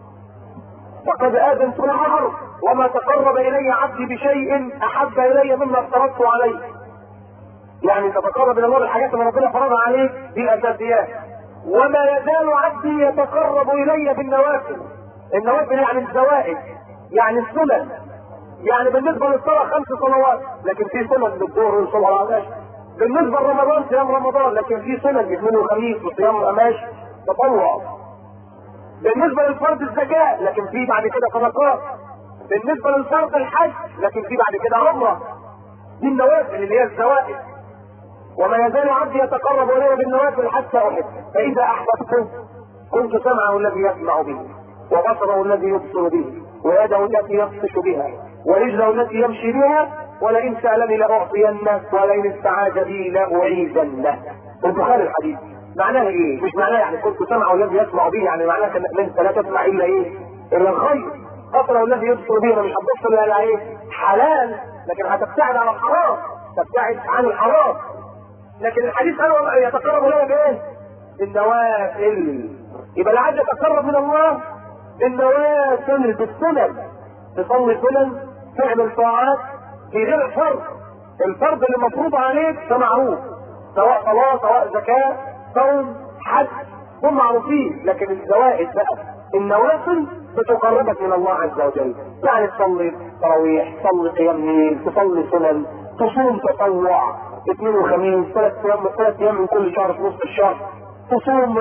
فقد اذنته بالحرب وما تقرب الي عبدي بشيء احب الي مما افترضته عليه. يعني تتقرب الى الله بالحاجات اللي ربنا فرضها عليه دي الاساسيات. وما يزال عبدي يتقرب الي بالنوافل. النوافل يعني الزوائد، يعني السنن. يعني بالنسبه للصلاه خمس صلوات، لكن في سنن للظهر والصبح والعشاء. بالنسبه لرمضان صيام رمضان، لكن في سنن اثنين وخميس وصيام القماش تطوع. بالنسبه للفرض الزكاه، لكن في بعد كده صدقات. بالنسبه للفرض الحج، لكن في بعد كده عمره. دي النوافل اللي هي الزوائد. وما يزال عبدي يتقرب الي بالنوافل حتى احب، فاذا احببته كنت سمعه الذي يسمع به، وبصره الذي يبصر به، ويده التي يبطش بها، ورجله التي يمشي بها، ولئن سالني لاعطينه، ولئن استعاذ بي لاعيذنه. البخاري الحديث معناه ايه؟ مش معناه يعني كنت سمعه الذي يسمع به، يعني معناه انك انت لا تسمع الا ايه؟ الا الخير. بصره الذي يبصر به، مش هتبصر الا على ايه؟ حلال، لكن هتبتعد عن الحرام، تبتعد عن الحرام. لكن الحديث قال يتقرب اليه بايه؟ بالنوافل. يبقى اللي عايز يتقرب من الله بالنوافل بالسنن، تصلي سنن، تعمل طاعات في غير الفرض. الفرض اللي مفروض عليك ده معروف، سواء صلاه سواء زكاه صوم حج، هم معروفين. لكن الزوائد بقى النوافل بتقربك من الله عز وجل. يعني تصلي تراويح، تصلي قيام ليل، تصلي سنن، تصوم تطوع اثنين وخميس، ثلاث ايام ثلاث ايام من كل شهر في نصف الشهر، تصوم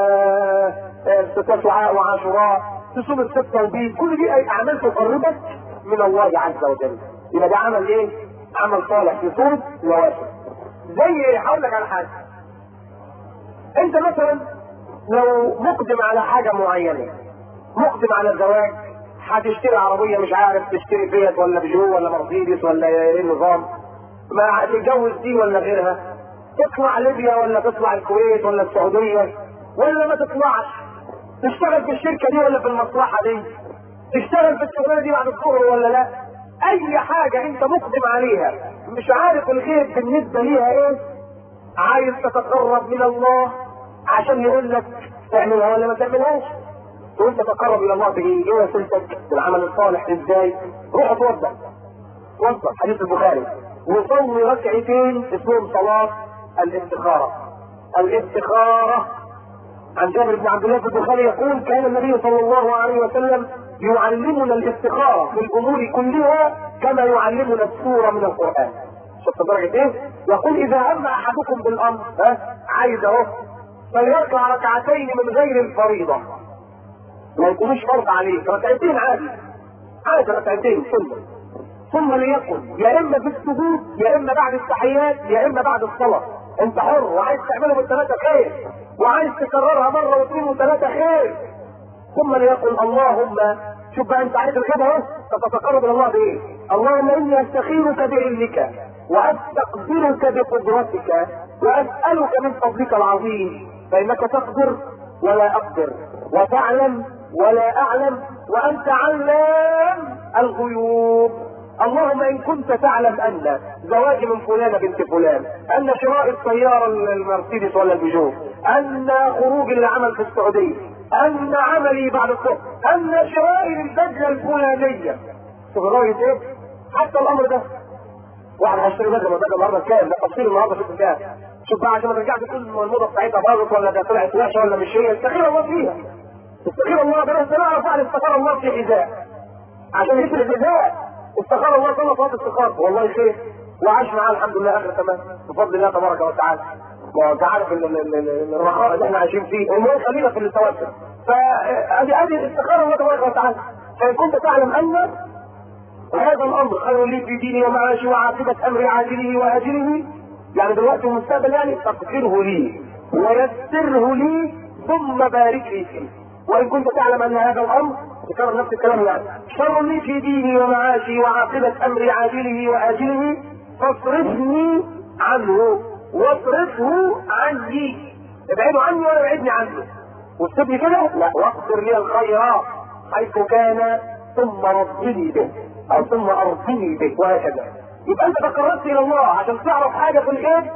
تسعاء وعاشوراء، تصوم الستة وبيت. كل دي اي اعمال تقربك من الله عز وجل. يبقى ده عمل ايه؟ عمل صالح في صورة نوافل. زي ايه؟ هقول لك على حاجة. انت مثلا لو مقدم على حاجة معينة، مقدم على زواج، هتشتري عربية مش عارف تشتري فيت ولا بيجو ولا مرسيدس ولا ايه النظام، ما هتتجوز دي ولا غيرها، تطلع ليبيا ولا تطلع الكويت ولا السعودية ولا ما تطلعش، تشتغل في الشركة دي ولا في المصلحة دي، تشتغل في الشغلانة دي بعد الظهر ولا لا، اي حاجة انت مقدم عليها مش عارف الخير بالنسبة ليها ايه، عايز تتقرب من الله عشان يقول لك تعملها ولا ما تعملهاش. وانت تتقرب الى الله بايه؟ ايه وسيلتك؟ بالعمل الصالح. ازاي؟ روح اتوضا. اتوضا، حديث البخاري. وصلي ركعتين اسمهم صلاة الاستخارة. الاستخارة عن جابر بن عبد الله في البخاري يقول كان النبي صلى الله عليه وسلم يعلمنا الاستخارة في الامور كلها كما يعلمنا السورة من القرآن. شفت درجة ايه؟ يقول اذا هم احدكم بالامر، ها عايز اهو، فليركع ركعتين من غير الفريضة، ما يكونوش فرض عليك، ركعتين عادي عادي ركعتين سنة، ثم ليقل يا اما في السجود يا اما بعد التحيات يا اما بعد الصلاة، انت حر، وعايز تعمله بالثلاثة خير، وعايز تكررها مرة واثنين وثلاثة خير. ثم ليقل اللهم شوف بقى انت عارف الخير اهو، تتقرب الى الله بايه؟ اللهم اني استخيرك بعلمك واستقدرك بقدرتك واسالك من فضلك العظيم، فانك تقدر ولا اقدر وتعلم ولا اعلم وانت علام الغيوب. اللهم ان كنت تعلم ان زواجي من فلانة بنت فلان، ان شراء السيارة المرسيدس ولا البيجو، ان خروجي للعمل في السعودية، ان عملي بعد الصبح، ان شرائي للبدلة الفلانية، لغاية ايه؟ حتى الامر ده واحد هيشتري بدله بدله النهارده كام؟ ده تفصيل النهارده شوف كام. شوف بقى عشان ما ترجعش تقول الموضه بتاعتها باظت ولا ده طلعت وحشه ولا مش هي، استخير الله فيها. استخير الله ده بس نعرف بعد استخار الله في حذاء عشان يشتري الحذاء. استخار الله صلى صلاه استخاره والله خير وعاش معاه الحمد لله اخر تمام بفضل الله تبارك وتعالى. وانت عارف الرخاء اللي احنا عايشين فيه المهم خلينا في التوسل. فادي ادي استخاره الله تبارك وتعالى. فان كنت تعلم ان هذا الامر خير لي في ديني ومعاشي وعاقبة امر عاجله واجله، يعني دلوقتي والمستقبل، يعني تغفره لي ويسره لي ثم بارك لي فيه. وان كنت تعلم ان هذا الامر تكرر نفس الكلام يعني شر لي في ديني ومعاشي وعاقبة امر عاجله واجله فاصرفني عنه واصرفه عني. ابعده عني ولا ابعدني عنه واكتبني كده، لا واقدر لي الخير حيث كان ثم ردني به او ثم ارضني به وهكذا. يبقى انت تقربت الى الله عشان تعرف حاجه في الغيب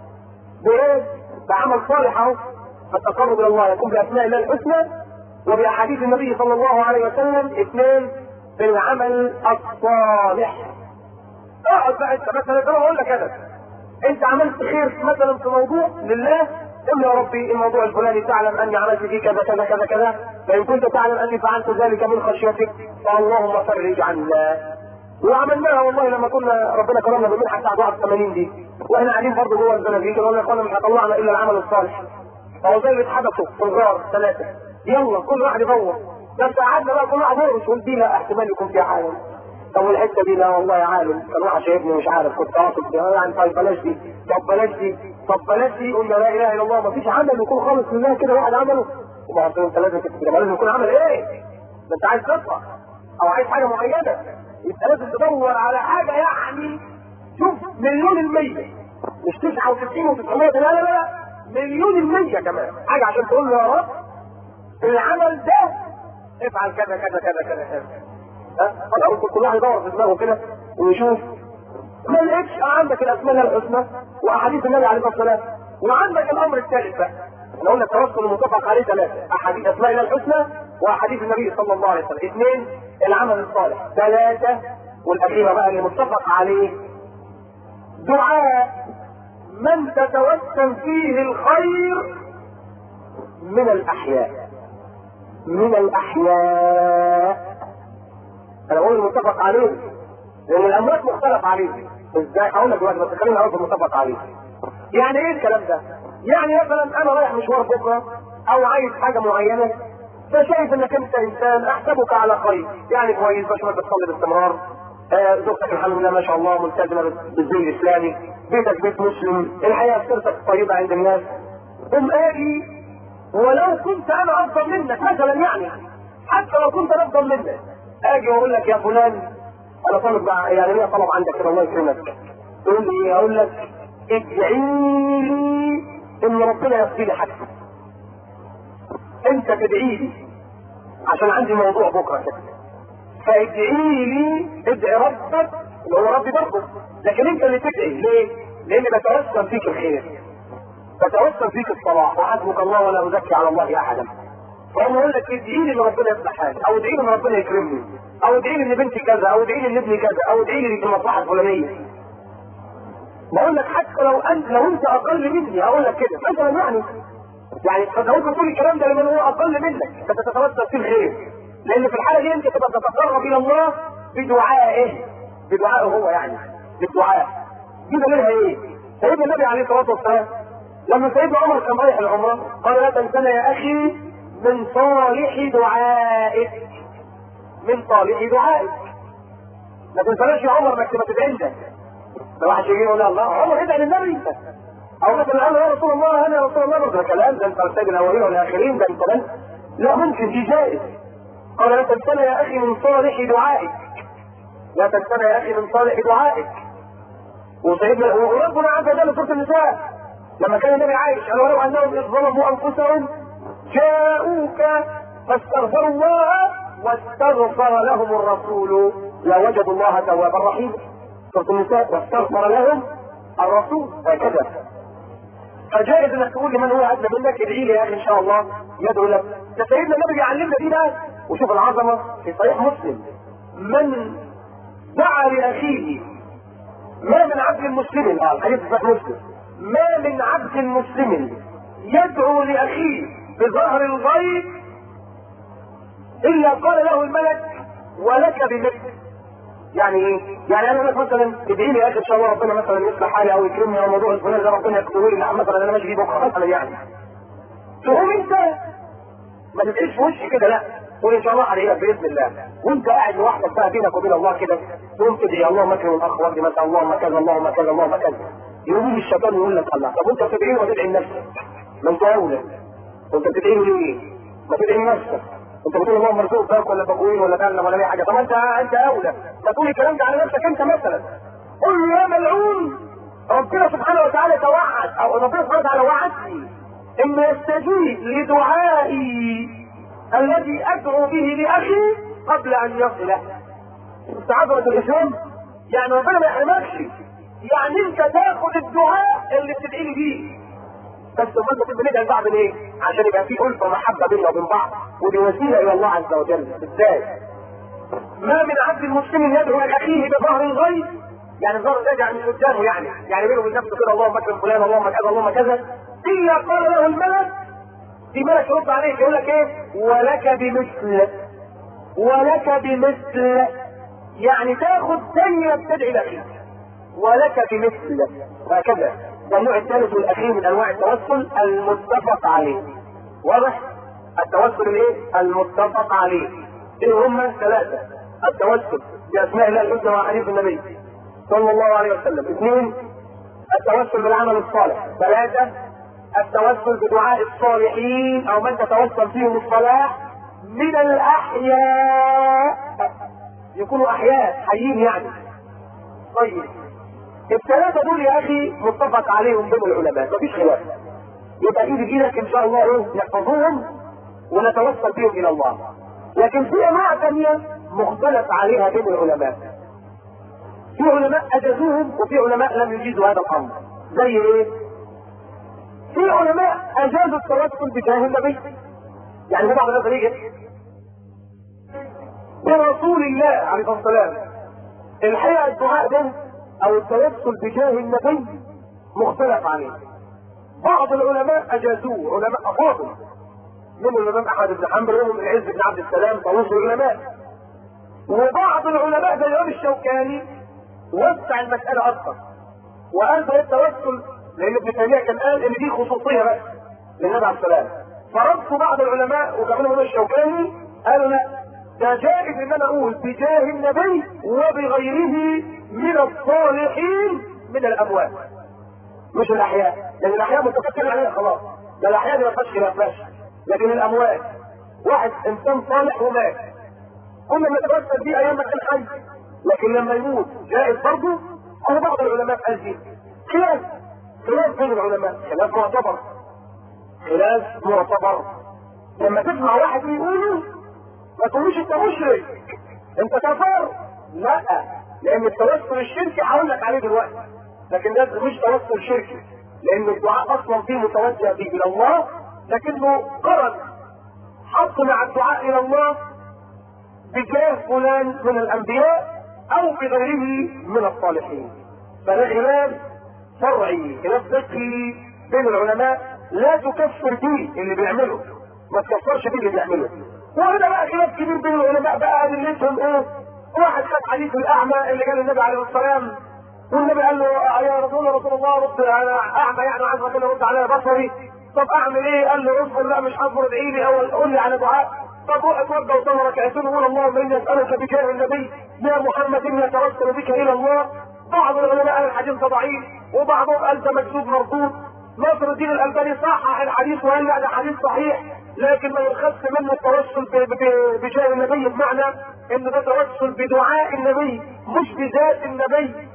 بايه؟ بعمل صالح اهو. فالتقرب الى الله يكون باسماء الله الحسنى وباحاديث النبي صلى الله عليه وسلم. اثنين بالعمل الصالح. اقعد بقى انت مثلا زي ما اقول لك انا انت عملت خير مثلا في موضوع لله، قل يا ربي الموضوع الفلاني تعلم اني عملت فيه كذا كذا كذا كذا، فان كنت تعلم اني فعلت ذلك من خشيتك فاللهم فرج عنا. وعملناها والله لما كنا ربنا كرمنا بالمنحه بتاعت واحد وثمانين دي واحنا قاعدين برضه جوه الزنازين قلنا يا اخوانا مش هطلعنا الا العمل الصالح. فهو زي اللي اتحبسوا في الغار ثلاثه، يلا كل واحد يدور. بس قعدنا بقى كل واحد يدور ونقول دي لا احتمال يكون فيها حاجه. طب الحته دي لا والله عالم كان واحد شايفني مش عارف كنت قاصد يعني طيب بلاش دي طب بلاش دي طب بلاش دي قلنا لا اله الا الله. ما فيش عمل يكون خالص لله كده واحد عمله وبعد كده انت لازم تكتب لازم يكون عمل ايه؟ ده انت عايز تطلع او عايز حاجه معينه يبقى لازم تدور على حاجه يعني شوف مليون المية مش تسعة وتسعين وتسعمية لا لا لا مليون المية كمان حاجه عشان تقول له يا رب العمل ده افعل كذا كذا كذا كذا كذا. ها خلاص كل واحد يدور في دماغه كده ويشوف. ما لقيتش عندك الاسماء الحسنى واحاديث النبي عليه الصلاه والسلام وعندك الامر الثالث بقى احنا قلنا التوسل المتفق عليه ثلاثه احاديث اسماء الله الحسنى واحاديث النبي صلى الله عليه وسلم. اثنين العمل الصالح. ثلاثه والاخيره بقى اللي متفق عليه دعاء من تتوسم فيه الخير من الاحياء من الاحياء. انا بقول المتفق عليه لان الاموات مختلف عليه ازاي هقول لك دلوقتي بس خلينا نعرف المتفق عليه. يعني ايه الكلام ده؟ يعني مثلا انا رايح مشوار بكره او عايز حاجه معينه فشايف انك انت انسان احسبك على خير يعني كويس بس ما بتصلي باستمرار آه زوجتك الحمد لله ما شاء الله ملتزمه بالدين الاسلامي بيتك بيت مسلم الحياه سيرتك طيبه عند الناس قم اجي ولو كنت انا افضل منك مثلا يعني حتى لو كنت انا افضل منك اجي واقول لك يا فلان انا طالب مع يعني ليا طلب عندك كده الله يكرمك تقول لي اقول لك ادعي لي ان ربنا يغفر لي حاجتي. انت تدعي لي عشان عندي موضوع بكره كده فادعي لي ادعي ربك اللي هو ربي برضه لكن انت اللي تدعي ليه؟ لان بتوسم فيك الخير بتوسم فيك الصلاح وحسبك الله ولا ازكي على الله احدا. فانا اقول لك ادعي لي ان ربنا يصلح حالي او ادعي لي ان ربنا يكرمني او ادعي لي ان بنتي كذا او ادعي لي ان ابني كذا او ادعي لي في المصلحه الفلانيه. بقول لك حتى لو انت لو انت اقل مني اقول لك كده مثلا يعني يعني قد ممكن تقول الكلام ده لمن هو اقل منك فتتوسل فيه الخير لان في الحاله دي انت تبقى تتقرب الى الله بدعائه بدعائه هو يعني بالدعاء. دي دليلها ايه؟ سيدنا النبي عليه الصلاه والسلام لما سيدنا عمر كان رايح العمره قال لا تنسنا يا اخي من صالح دعائك من صالح دعائك. ما تنساش يا عمر انك تبقى تدعي لنا. لو واحد يجي يقول الله عمر ادعي للنبي انت او مثلا انا يا رسول الله انا يا رسول الله ده كلام ده انت سيد الاولين والاخرين ده انت لا ممكن دي جائز قال لا تنسنا يا اخي من صالح دعائك، لا تنسنا يا اخي من صالح دعائك. وسيدنا وربنا عز وجل سورة النساء لما كان النبي عايش قال ولو انهم اذ ظلموا انفسهم جاءوك فاستغفروا الله واستغفر لهم الرسول لوجدوا الله توابا رحيما. سورة النساء واستغفر لهم الرسول هكذا. فجائز انك تقول لمن هو ادنى منك ادعي لي يا اخي ان شاء الله يدعو لك. ده سيدنا النبي بيعلمنا دي بقى. وشوف العظمه في صحيح مسلم، من دعا لاخيه، ما من عبد مسلم، اه الحديث في صحيح مسلم، ما من عبد مسلم يدعو لاخيه بظهر الغيب الا قال له الملك ولك بمثل. يعني ايه؟ يعني انا لك مثلا ادعي لي يا اخي ان شاء الله ربنا مثلا يصلح حالي او يكرمني او موضوع الفلاني ده ربنا يكتبه لي مثلا انا ماشي بكره مثلا يعني. تقوم انت ما تدعيش في وشي كده، لا قول ان شاء الله عليك باذن الله، وانت قاعد لوحدك بقى بينك وبين الله كده تقوم تدعي اللهم اكرم الاخ وردي مثلا اللهم كذا اللهم كذا اللهم كذا. يقوم الشيطان يقول لك الله طب وانت بتدعي له وتدعي لنفسك؟ ما انت اولى. وانت بتدعي له ليه؟ ما تدعي لنفسك. انت بتقول اللهم ارزقك باك ولا بقوين ولا تعلم ولا اي حاجه، طب انت انت اولى ما تقول الكلام ده على نفسك انت مثلا. قل له يا ملعون ربنا سبحانه وتعالى توعد او ربنا سبحانه وتعالى وعدني ان يستجيب لدعائي الذي ادعو به لاخي قبل ان يصله. استعاذة الاسلام يعني ربنا ما يحرمكش، يعني انت تاخد الدعاء اللي بتدعي لي بيه. بس ما انت بندعي لبعض ليه؟ عشان يبقى في ألفة ومحبة بيننا وبين بعض، ودي وسيلة الى الله عز وجل. ازاي؟ ما من عبد مسلم يدعو لاخيه بظهر الغيب، يعني ظهر الغيب يعني من قدامه، يعني يعني بينه وبين نفسه كده اللهم اكرم فلان اللهم كذا اللهم كذا، الا قال له الملك، في ملك يرد عليه يقول لك ايه؟ ولك بمثل، ولك بمثل، يعني تاخد ثانية بتدعي لاخيك ولك بمثل. وهكذا. والنوع الثالث والاخير من انواع التوسل المتفق عليه. واضح؟ التوسل الايه؟ المتفق عليه. ايه هم؟ ثلاثة: التوسل باسماء الله الحسنى واحاديث النبي صلى الله عليه وسلم. اثنين: التوسل بالعمل الصالح. ثلاثة: التوسل بدعاء الصالحين او من تتوسل فيهم الصلاح من الاحياء، يكونوا احياء حيين يعني. طيب الثلاثة دول يا اخي متفق عليهم بين العلماء مفيش خلاف، يبقى ايدي بايدك ان شاء الله ايه نحفظوهم ونتوسل بهم الى الله. لكن في انواع ثانية مختلف عليها بين العلماء، في علماء اجازوهم وفي علماء لم يجيزوا هذا الامر. زي ايه؟ في علماء اجازوا التوسل بجاه النبي، يعني في بعض الناس يجي برسول الله عليه الصلاه والسلام. الحقيقه الدعاء ده او التوسل بجاه النبي مختلف عليه. بعض العلماء اجازوه، علماء افاضل منهم الامام احمد بن حنبل ومنهم العز بن عبد السلام طاووس العلماء. وبعض العلماء زي الامام الشوكاني وسع المساله اكثر وقال ده التوسل، لان ابن تيميه كان قال ان دي خصوصيه بس للنبي عليه السلام. فرد بعض العلماء وكمان الامام الشوكاني قالوا لا، ده جائز ان انا اقول بجاه النبي وبغيره من الصالحين من الاموات، مش الاحياء، لان الاحياء متفقين عليها خلاص، ده الاحياء دي ما فيهاش خلاف ماشي، لكن الاموات واحد انسان صالح ومات كنا بنتوسل بيه ايام ما كان حي، لكن لما يموت جائز برضه. او بعض العلماء قال دي خلاف خلاف بين العلماء، خلاف معتبر خلاف معتبر. لما تسمع واحد يقوله ما تقولوش انت مشرك انت كفار، لا، لان التوسل الشركي هقول لك عليه دلوقتي، لكن ده مش توسل شركي، لان الدعاء اصلا فيه متوجه به الى الله، لكنه قرن حط مع الدعاء الى الله بجاه فلان من الانبياء او بغيره من الصالحين. فده خلاف شرعي، خلاف فقهي بين العلماء، لا تكفر به اللي بيعمله، ما تكفرش به اللي بيعمله. وهنا بقى خلاف كبير بين العلماء بقى ادلتهم ايه؟ واحد خد حديث الاعمى اللي قال النبي عليه الصلاه والسلام، والنبي قال له يا رسول رسول الله رد انا اعمى يعني عايز ربنا يرد على بصري، طب اعمل ايه؟ قال له اصبر، لا مش هصبر، ادعي لي او قول لي على دعاء. طب روح اتوضى وصلي ركعتين وقول اللهم اني اسالك بجاه النبي يا محمد اني اتوسل بك الى الله. بعض العلماء قال الحديث ده ضعيف، وبعضهم قال ده مكذوب مردود، ناصر الدين الالباني صحح الحديث وقال لا ده حديث صحيح، لكن ما يخص منه التوسل بجاه النبي، بمعنى ان ده توسل بدعاء النبي مش بذات النبي.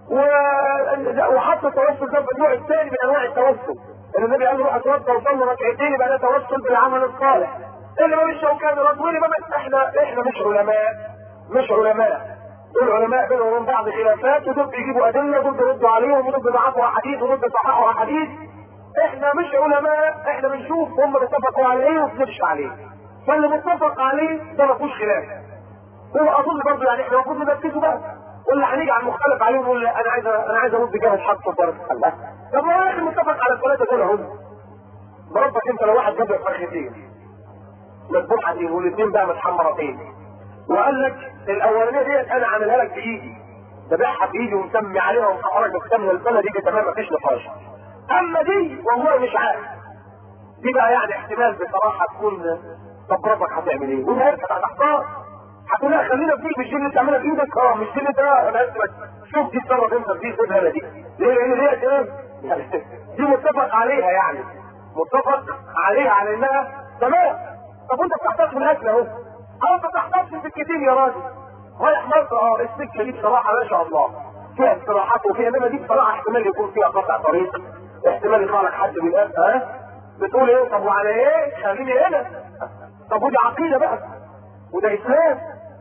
وحط التوسل ده في النوع الثاني من انواع التوسل، ان النبي قال له روح اتوضى وصلي ركعتين يبقى ده توسل بالعمل الصالح. الامام الشوكاني رد وقال احنا احنا مش علماء، مش علماء، دول علماء بينهم وبين بعض خلافات، ودول بيجيبوا ادله ودول بيردوا عليهم ودول بيضعفوا احاديث ودول بيصححوا احاديث. احنا مش علماء، احنا بنشوف هم اتفقوا على ايه وبنمشي عليه، فاللي متفق عليه ده ما فيهوش خلاف. هو اظن برضه يعني احنا المفروض ننفذه بقى، ولا هنيجي على المختلف عليه ونقول انا عايز انا عايز ارد جهه حق وفرق الله. طب ما يا اخي متفق على الثلاثه دول هم. بربك انت لو واحد جاب لك فرختين مذبوحتين والاثنين بقى متحمرتين، وقال لك الاولانيه ديت انا عاملها لك بايدي، ذبحها بايدي ومسمي عليها ومحرك بختمها البلدي دي تمام مفيش نقاش. اما دي والله مش عارف، دي بقى يعني احتمال بصراحه تكون طب ربك هتعمل ايه؟ وانت هتحتار هتقول لها خلينا في مش دي اللي تعملها بايدك، اه مش دي اللي ده انا اسمك شوف دي تصرف انت في دي خدها دي ليه؟ لان هي ايه؟ دي متفق عليها، يعني متفق عليها على انها تمام. طب وانت بتحتاج في الاكل اهو، اه ما تحتاجش في الكتير يا راجل، رايح مصر اه السكه دي بصراحه ما شاء الله فيها استراحات وفيها، انما دي بصراحه احتمال يكون فيها قطع طريق، احتمال يطلع لك حد من الناس ها بتقول ايه؟ طب وعلى ايه؟ خليني هنا. طب ودي عقيده بقى وده اسلام،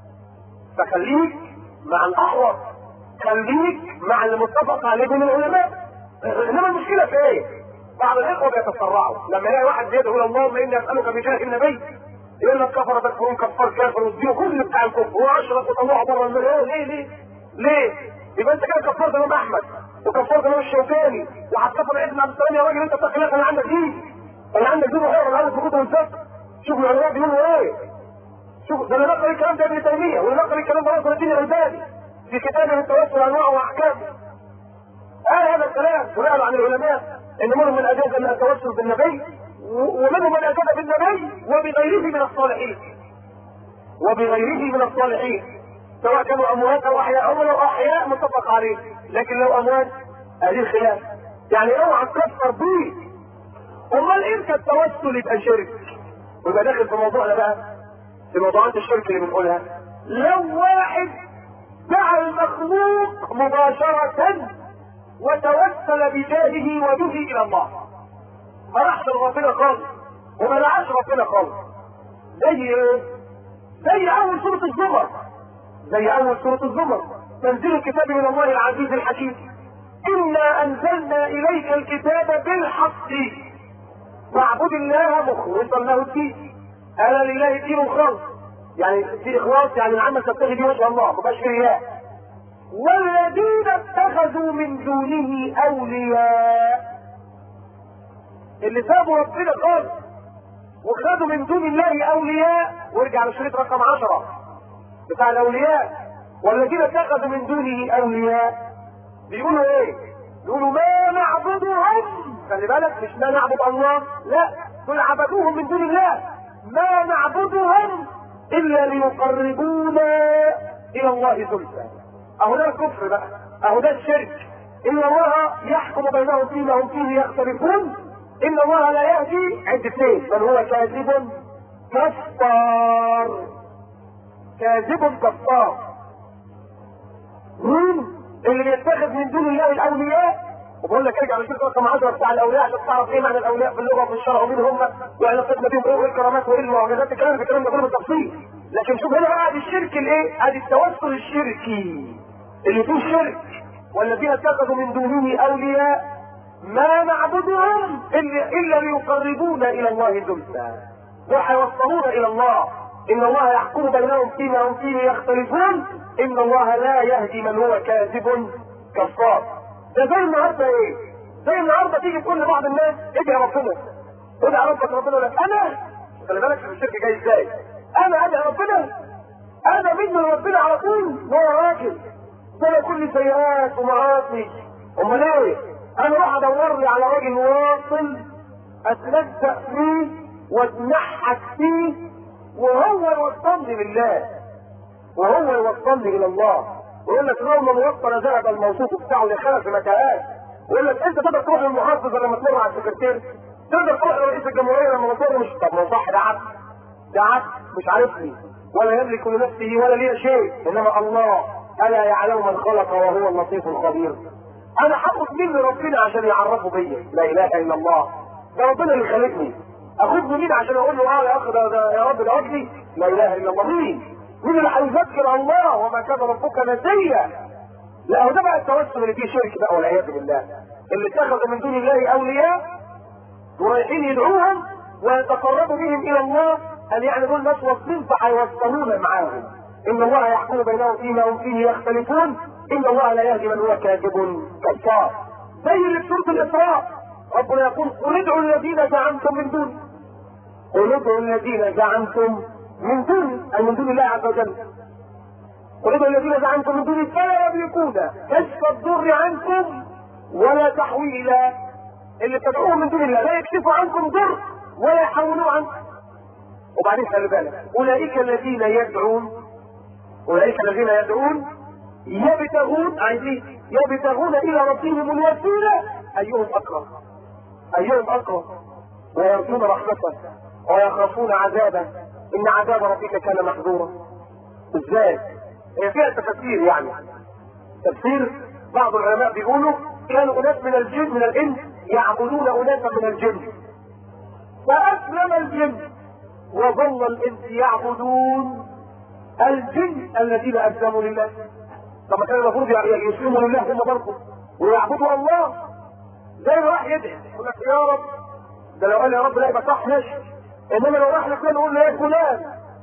فخليك مع الاحوط، خليك مع اللي متفق عليه بين العلماء. انما المشكله في ايه؟ بعض الاخوه بيتسرعوا لما يلاقي واحد زياده يقول اللهم اني اسالك بجاه النبي، يقول لك كفر تكفرون كفار كافر واديله كل بتاع الكفر واشرك وطلعه بره المليون. ليه ليه؟ ليه؟ يبقى انت كده كفرت الامام احمد وكفرت الامام الشوكاني وهتكفر ابن عبد السلام. يا راجل انت تخليك انا عندك دين، انا عندك دين وحيره انا عاوز سقوط والفقه. شوف العلماء بيقولوا ايه، شوف ده انا نقل الكلام ده ابن تيميه ونقل الكلام ده ناصر الدين الالباني في كتابه التوسل انواعه واحكامه. قال هذا الكلام ونقل عن العلماء ان منهم من اجاز ان التوسل بالنبي ومنهم من اجاز بالنبي وبغيره من الصالحين، وبغيره من الصالحين سواء كانوا اموات او احياء، او لو احياء متفق عليه، لكن لو اموات هذه الخلاف. يعني اوعى تكفر بيه. امال امتى التوسل يبقى شرك؟ ويبقى داخل في موضوعنا بقى، في موضوعات الشرك اللي بنقولها. لو واحد دعا المخلوق مباشرة وتوسل بجاهه وبه الى الله، ما راحش لربنا خالص وما دعاش ربنا خالص. زي ايه؟ زي اول سورة الزمر، زي اول سورة الزمر تنزيل الكتاب من الله العزيز الحكيم. انا انزلنا اليك الكتاب بالحق واعبد الله مخلصا له الدين. الا لله الدين الخالص، يعني في اخلاص، يعني العمل تبتغي به وجه الله ما بقاش فيه رياء. والذين اتخذوا من دونه اولياء، اللي سابوا ربنا خالص وخدوا من دون الله اولياء، وارجع للشريط رقم عشرة بتاع الاولياء. والذين اتخذوا من دونه اولياء بيقولوا ايه؟ بيقولوا ما نعبدهم، خلي بالك مش ما نعبد الله، لا دول عبدوهم من دون الله. ما نعبدهم الا ليقربونا الى الله زلفى. اهو ده الكفر بقى، اهو ده الشرك. ان الله يحكم بينهم فيما هم فيه يختلفون، ان الله لا يهدي عند اثنين بل هو كاذب كفار. كاذب كفار. مين اللي بيتخذ من دون الله الاولياء؟ وبقول لك ارجع للشرك رقم عشرة بتاع الاولياء عشان تعرف ايه معنى الاولياء في اللغه وفي الشرع ومين هم وعلاقتنا بهم ايه والكرامات وايه المعجزات. الكلام الكلام ده كله بالتفصيل. لكن شوف هنا بقى الشرك الايه؟ ادي التوسل الشركي اللي فيه شرك. والذين اتخذوا من دونه اولياء ما نعبدهم الا الا ليقربونا الى الله زلفى، وحيوصلونا الى الله. ان الله يحكم بينهم فيما هم فيه يختلفون، ان الله لا يهدي من هو كاذب كفار. ده زي النهارده ايه؟ زي النهارده تيجي تقول لبعض الناس ادعي ربنا، ادعي ربك، ربنا يقول لك انا، خلي بالك الشرك جاي ازاي؟ انا ادعي ربنا؟ انا منه لربنا على طول؟ هو راجل ده كل سيئات ومعاصي. امال ايه؟ انا راح ادور لي على راجل واصل اتلزق فيه واتنحت فيه وهو يوصلني لله، وهو يوصلني الى الله. ويقول لك لو ما وصل ذهب الموصوف بتاعه لخلف متاهات. يقول لك انت تقدر تروح للمحافظ لما تمر على السكرتير، تقدر تروح لرئيس الجمهوريه لما تمر، مش طب ما صح، ده عبد ده عبد مش عارفني ولا يملك لنفسه ولا لي شيء، انما الله الا يعلم من خلق وهو اللطيف الخبير. انا هاخد مني ربنا عشان يعرفه بيا، لا اله الا الله، ده ربنا اللي خلقني، اخد مين عشان اقول له اه يا اخي ده, ده يا رب ده ربي؟ لا اله الا الله. مين؟ مين اللي هيذكر الله وما كان ربك نسيا؟ لا هو ده بقى التوسل اللي فيه شرك بقى والعياذ بالله، اللي اتخذ من دون الله اولياء ورايحين يدعوهم ويتقربوا بهم الى الله، ان يعني دول ناس واصلين فهيوصلون معاهم. ان الله يحكم بينهم فيما هم فيه يختلفون، ان الله لا يهدي من هو كاذب كفار. زي اللي في سوره الاسراء ربنا يقول قل ادعوا الذين زعمتم من دون، قل ادعوا الذين زعمتم من دون، اي من دون الله عز وجل. قل ادعوا الذين زعمتم من دون فلا يملكون كشف الضر عنكم ولا تحويلا. اللي تدعوهم من دون الله لا يكشفوا عنكم ضر ولا يحولوا عنكم. وبعدين خلي بالك، اولئك الذين يدعون اولئك الذين يدعون يبتغون عايزين يبتغون الى ربهم الوسيله ايهم اقرب ايهم اقرب ويرجون رحمته ويخافون عذابه ان عذاب ربك كان محذورا. ازاي؟ هي فيها تفسير، يعني تفسير بعض العلماء بيقولوا كانوا اناس من الجن من الانس يعبدون اناسا من الجن، فاسلم الجن وظل الانس يعبدون الجن الذين اسلموا لله. طب كان المفروض يسلموا لله هم برضه ويعبدوا الله. زي ما راح يدعي يقول لك يا رب، ده لو قال يا رب لا يبقى صح ماشي، انما لو راح لفلان يقول له يا فلان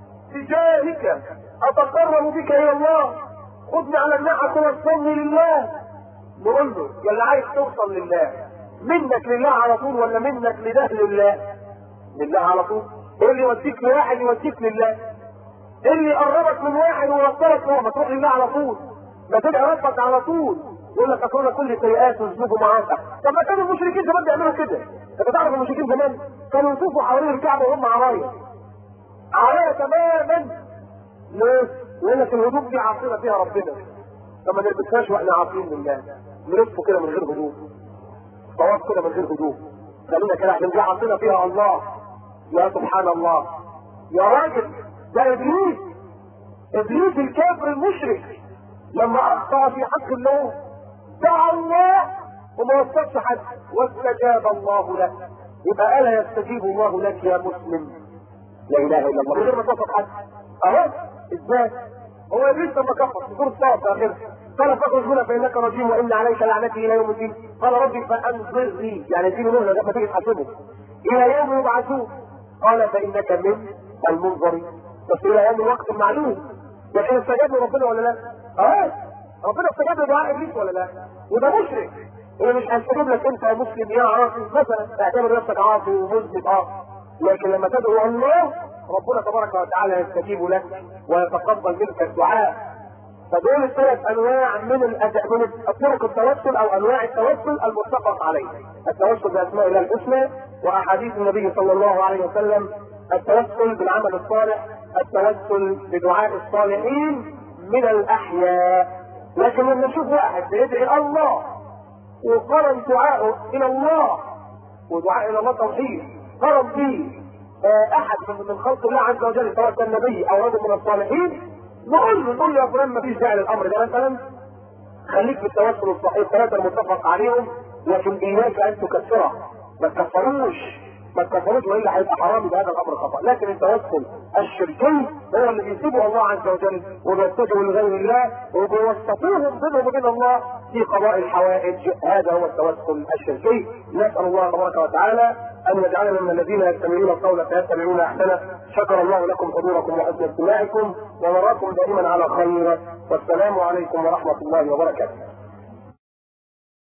بجاهك اتقرب بك الى الله خذني على النعمه ووصلني لله، نقول له يا اللي عايز توصل لله منك لله على طول ولا منك لده لله؟ لله على طول. اللي يوديك لواحد يوديك لله، اللي يقربك من واحد ويوصلك له ما تروح لله على طول، ما تدعي ربك على طول. يقول لك اصل كل سيئات وذنوب ومعاصي. طب ما كانوا المشركين زمان بيعملوا كده، انت تعرف المشركين زمان كانوا يطوفوا حوالين الكعبه وهم عرايا عرايا تماما. ليه؟ يقول لك الهدوء دي عاصمه فيها ربنا، فما نلبسهاش واحنا عاصمين لله، نلفوا كده من غير هدوء، طواف كده من غير هدوء، خلينا كده احنا دي عاصمه فيها الله. يا سبحان الله يا راجل، ده ابليس ابليس الكافر المشرك لما اخطا في حق الله دعا الله وما وصلش حد واستجاب الله له. يبقى الا يستجيب الله لك يا مسلم؟ لا اله الا الله، من غير ما تصف حد. اهو ازاي؟ هو ابليس لما كفر في سوره الصاد في اخرها قال فاخرج هنا فانك رجيم وان عليك لعنتي الى يوم الدين. قال ربي فانظرني، يعني اديني مهله لما تيجي تحاسبه، الى يوم يبعثون. قال فانك من المنظرين، بس الى يوم الوقت المعلوم. لكن استجاب ربنا ولا لا؟ اه ربنا استجاب لدعاء ابليس ولا لا؟ وده مشرك. اللي مش هيستجيب لك انت يا مسلم يا عاصي مثلا تعتبر نفسك عاصي ومذنب، اه لكن لما تدعو الله ربنا تبارك وتعالى يستجيب لك ويتقبل منك الدعاء. فدول الثلاث انواع من الأد... من طرق التوسل او انواع التوسل المتفق عليه. التوسل باسماء الله الحسنى واحاديث النبي صلى الله عليه وسلم، التوسل بالعمل الصالح، التوسل بدعاء الصالحين من الاحياء. لكن لما نشوف واحد بيدعي الله وقرن دعاءه الى الله، ودعاء الى الله توحيد، قرن فيه احد من خلق الله عز وجل سواء كان نبي او رجل من الصالحين، نقول له نقول له يا فلان ما فيش داعي للامر ده، مثلا خليك في التوسل الصحيح الثلاثه المتفق عليهم، لكن اياك ان تكفره، ما تكفروش ما تكفروش والا هيبقى حرام بهذا الامر خطا. لكن التوسل الشركي هو اللي بيسيبه الله عز وجل وبيتجهوا لغير الله وبيوسطوهم بينهم وبين الله في قضاء الحوائج، هذا هو التوسل الشركي. نسال الله تبارك وتعالى ان يجعلنا من الذين يستمعون القول فيتبعون احسنه. شكر الله لكم حضوركم وحسن استماعكم ونراكم دائما على خير، والسلام عليكم ورحمه الله وبركاته.